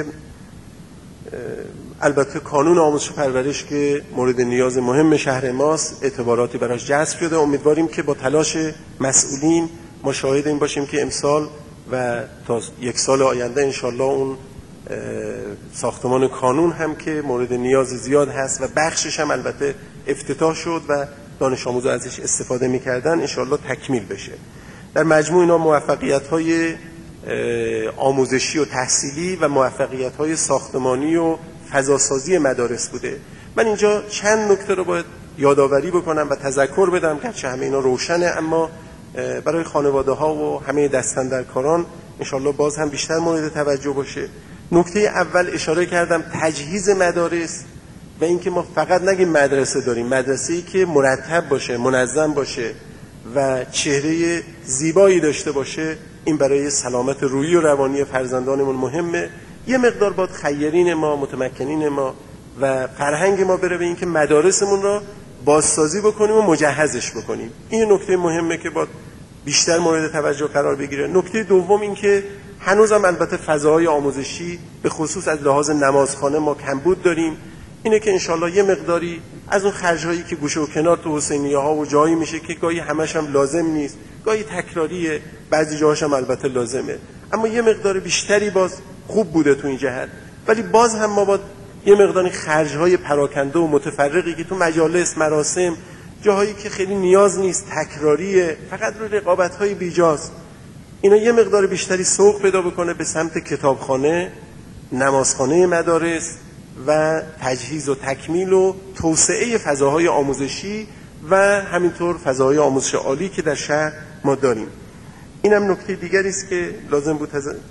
البته قانون آموزش پرورش که مورد نیاز مهم شهر ماست، اعتباراتی براش جذب شده. امیدواریم که با تلاش مسئولین ما شاهد این باشیم که امسال و تا یک سال آینده انشالله اون ساختمان قانون هم که مورد نیاز زیاد هست و بخشش هم البته افتتاح شد و دانش آموزا ازش استفاده می‌کردن انشالله تکمیل بشه. در مجموع اینا موفقیت‌های آموزشی و تحصیلی و موفقیت‌های ساختمانی و فضاسازی مدارس بوده. من اینجا چند نکته رو باید یادآوری بکنم و تذکر بدم، گرچه همه اینا روشنه، اما برای خانواده‌ها و همه دستاندرکاران انشالله باز هم بیشتر مورد توجه باشه. نکته اول اشاره کردم تجهیز مدارس و اینکه ما فقط نگیم مدرسه داریم، مدرسه‌ای که مرتب باشه، منظم باشه و چهره زیبایی داشته باشه، این برای سلامت روحی و روانی فرزندانمون مهمه. یه مقدار باید خیرین ما، متمکنین ما و فرهنگ ما بره به اینکه مدارسمون را بازسازی بکنیم و مجهزش بکنیم. این نکته مهمه که باید بیشتر مورد توجه قرار بگیره. نکته دوم این که هنوزم البته فضاهای آموزشی به خصوص از لحاظ نمازخانه ما کمبود داریم. اینه که انشالله یه مقداری از اون خرج‌هایی که گوشه و کنار تو حسینیه‌ها و جایی میشه که گاهی همش هم لازم نیست، گاهی تکراریه، بعضی جاهاش هم البته لازمه، اما یه مقدار بیشتری باز خوب بوده تو این جهت. ولی باز هم ما باید یه مقداری خرج‌های پراکنده و متفرقی که تو مجالس، مراسم، جاهایی که خیلی نیاز نیست، تکراریه، فقط رو رقابت‌های بیجاست، اینا یه مقدار بیشتری سوق پیدا بکنه به سمت کتابخانه، نمازخانه مدارس و تجهیز و تکمیل و توسعه فضاهای آموزشی و همینطور فضاهای آموزش عالی که در شهر ما داریم. اینم نکته دیگری است که لازم بود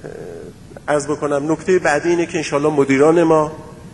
عرض بکنم. نکته بعدی اینه که انشالله مدیران ما،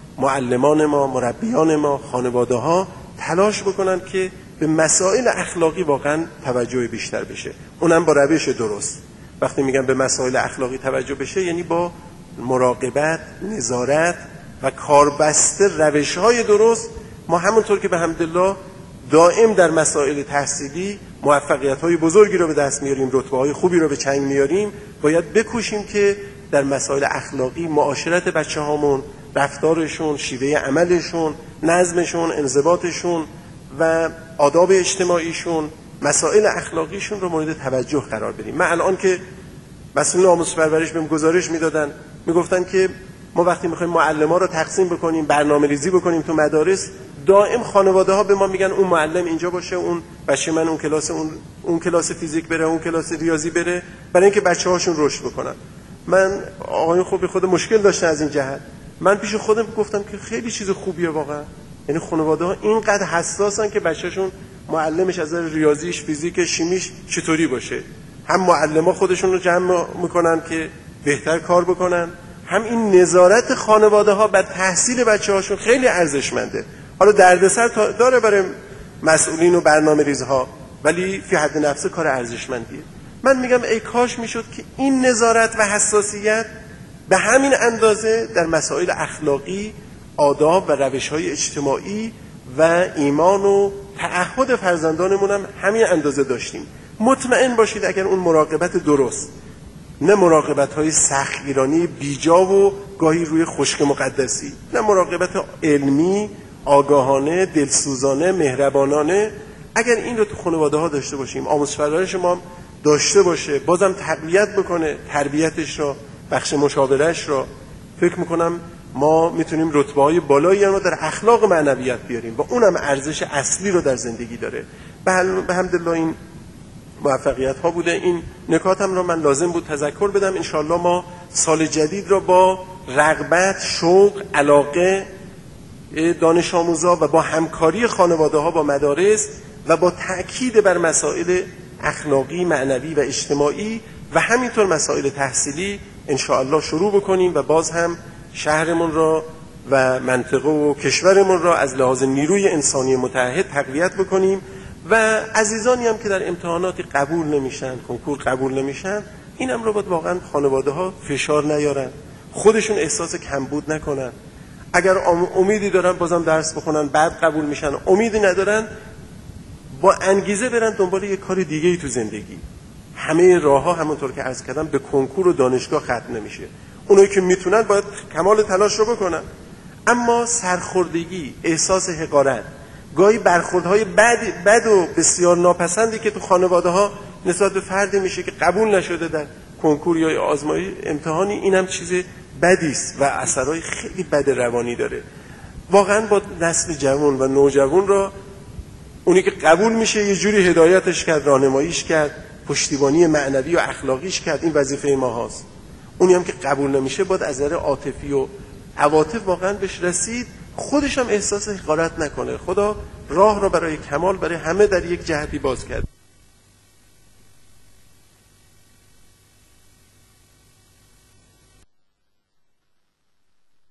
معلمان ما، مربیان ما، خانواده ها تلاش بکنن که به مسائل اخلاقی واقعا توجه بیشتر بشه، اونم با روش درست. وقتی میگم به مسائل اخلاقی توجه بشه یعنی با مراقبت، نظارت و کاربسته روش‌های درست. ما همونطور که به حمدالله دائم در مسائل تحصیلی موفقیت‌های بزرگی رو به دست میاریم، رتبه‌های خوبی رو به چنگ میاریم، باید بکوشیم که در مسائل اخلاقی معاشرت بچه‌هامون، رفتارشون، شیوه عملشون، نظمشون، انضباطشون و آداب اجتماعیشون، مسائل اخلاقیشون رو مورد توجه قرار بدیم. من الان که مسئولین آموزش پرورش بهم گزارش میدادن، میگفتن که ما وقتی میخوایم معلم‌ها رو تقسیم بکنیم، برنامه‌ریزی بکنیم تو مدارس، دائم خانواده ها به ما میگن اون معلم اینجا باشه، اون بچه من اون کلاس اون اون کلاس فیزیک بره، اون کلاس ریاضی بره، برای اینکه بچه‌هاشون رشد بکنن. من آقایون خوبی خود مشکل داشتن از این جهت. من پیش خودم گفتم که خیلی چیز خوبیه واقعا. یعنی خانواده ها اینقدر حساسن که بچه‌شون معلمش از ریاضیش، فیزیک، شیمیش چطوری باشه. هم معلم‌ها خودشون رو جمع میکنن که بهتر کار بکنن، هم این نظارت خانواده ها بر تحصیل بچه‌هاشون خیلی ارزشمنده. حالا دردسر داره برای مسئولین و برنامه‌ریزها، ولی فی حد نفس کار ارزشمندیه. من میگم ای کاش میشد که این نظارت و حساسیت به همین اندازه در مسائل اخلاقی، آداب و روش‌های اجتماعی و ایمان و تعهد فرزندانمون هم همین اندازه داشتیم. مطمئن باشید اگر اون مراقبت درست، نه مراقبت‌های سختگیرانه بیجا و گاهی روی خشک مقدسی، نه مراقبت علمی، آگاهانه، دلسوزانه، مهربانانه، اگر این رو تو خانواده ها داشته باشیم، آموزش پرورش ما داشته باشه، بازم تقویت بکنه تربیتش را، بخش مشاورش را، فکر میکنم ما میتونیم رتبه های بالایی رو در اخلاق معنویت بیاریم و اونم ارزش اصلی رو در زندگی داره. به حمدالله این موفقیت ها بوده. این نکاتم رو من لازم بود تذکر بدم. انشالله ما سال جدید را با رغبت، شوق، علاقه دانش آموزا و با همکاری خانواده ها با مدارس و با تأکید بر مسائل اخلاقی، معنوی و اجتماعی و همینطور مسائل تحصیلی انشاءالله شروع بکنیم و باز هم شهرمون را و منطقه و کشورمون را از لحاظ نیروی انسانی متحد تقویت بکنیم و عزیزانی هم که در امتحاناتی قبول نمیشن، کنکور قبول نمیشن، اینم رو باید واقعا خانواده ها فشار نیارن، خودشون احساس کمبود نکنن. اگر امیدی دارن بازم درس بخونن، بعد قبول میشن، امیدی ندارن با انگیزه برن دنبال یک کار دیگه ای تو زندگی. همه راه ها همونطور که عرض کردم به کنکور و دانشگاه ختم نمیشه. اونایی که میتونن باید کمال تلاش رو بکنن، اما سرخوردگی، احساس حقارت، گاهی برخوردهای بد, بد و بسیار ناپسندی که تو خانواده ها نسبت به فردی میشه که قبول نشده در کنکور یا آزمایش امتحانی، اینم چیز بدی است و اثرهای خیلی بد روانی داره. واقعا با نسل جوان و نوجوان را، اونی که قبول میشه یه جوری هدایتش کرد، راهنماییش کرد، پشتیبانی معنوی و اخلاقیش کرد، این وظیفه ما هاست. اونی هم که قبول نمیشه باید از نظر عاطفی و عواطف واقعا بهش رسید، خودش هم احساس حقارت نکنه. خدا راه را برای کمال برای همه در یک جهتی باز کرد.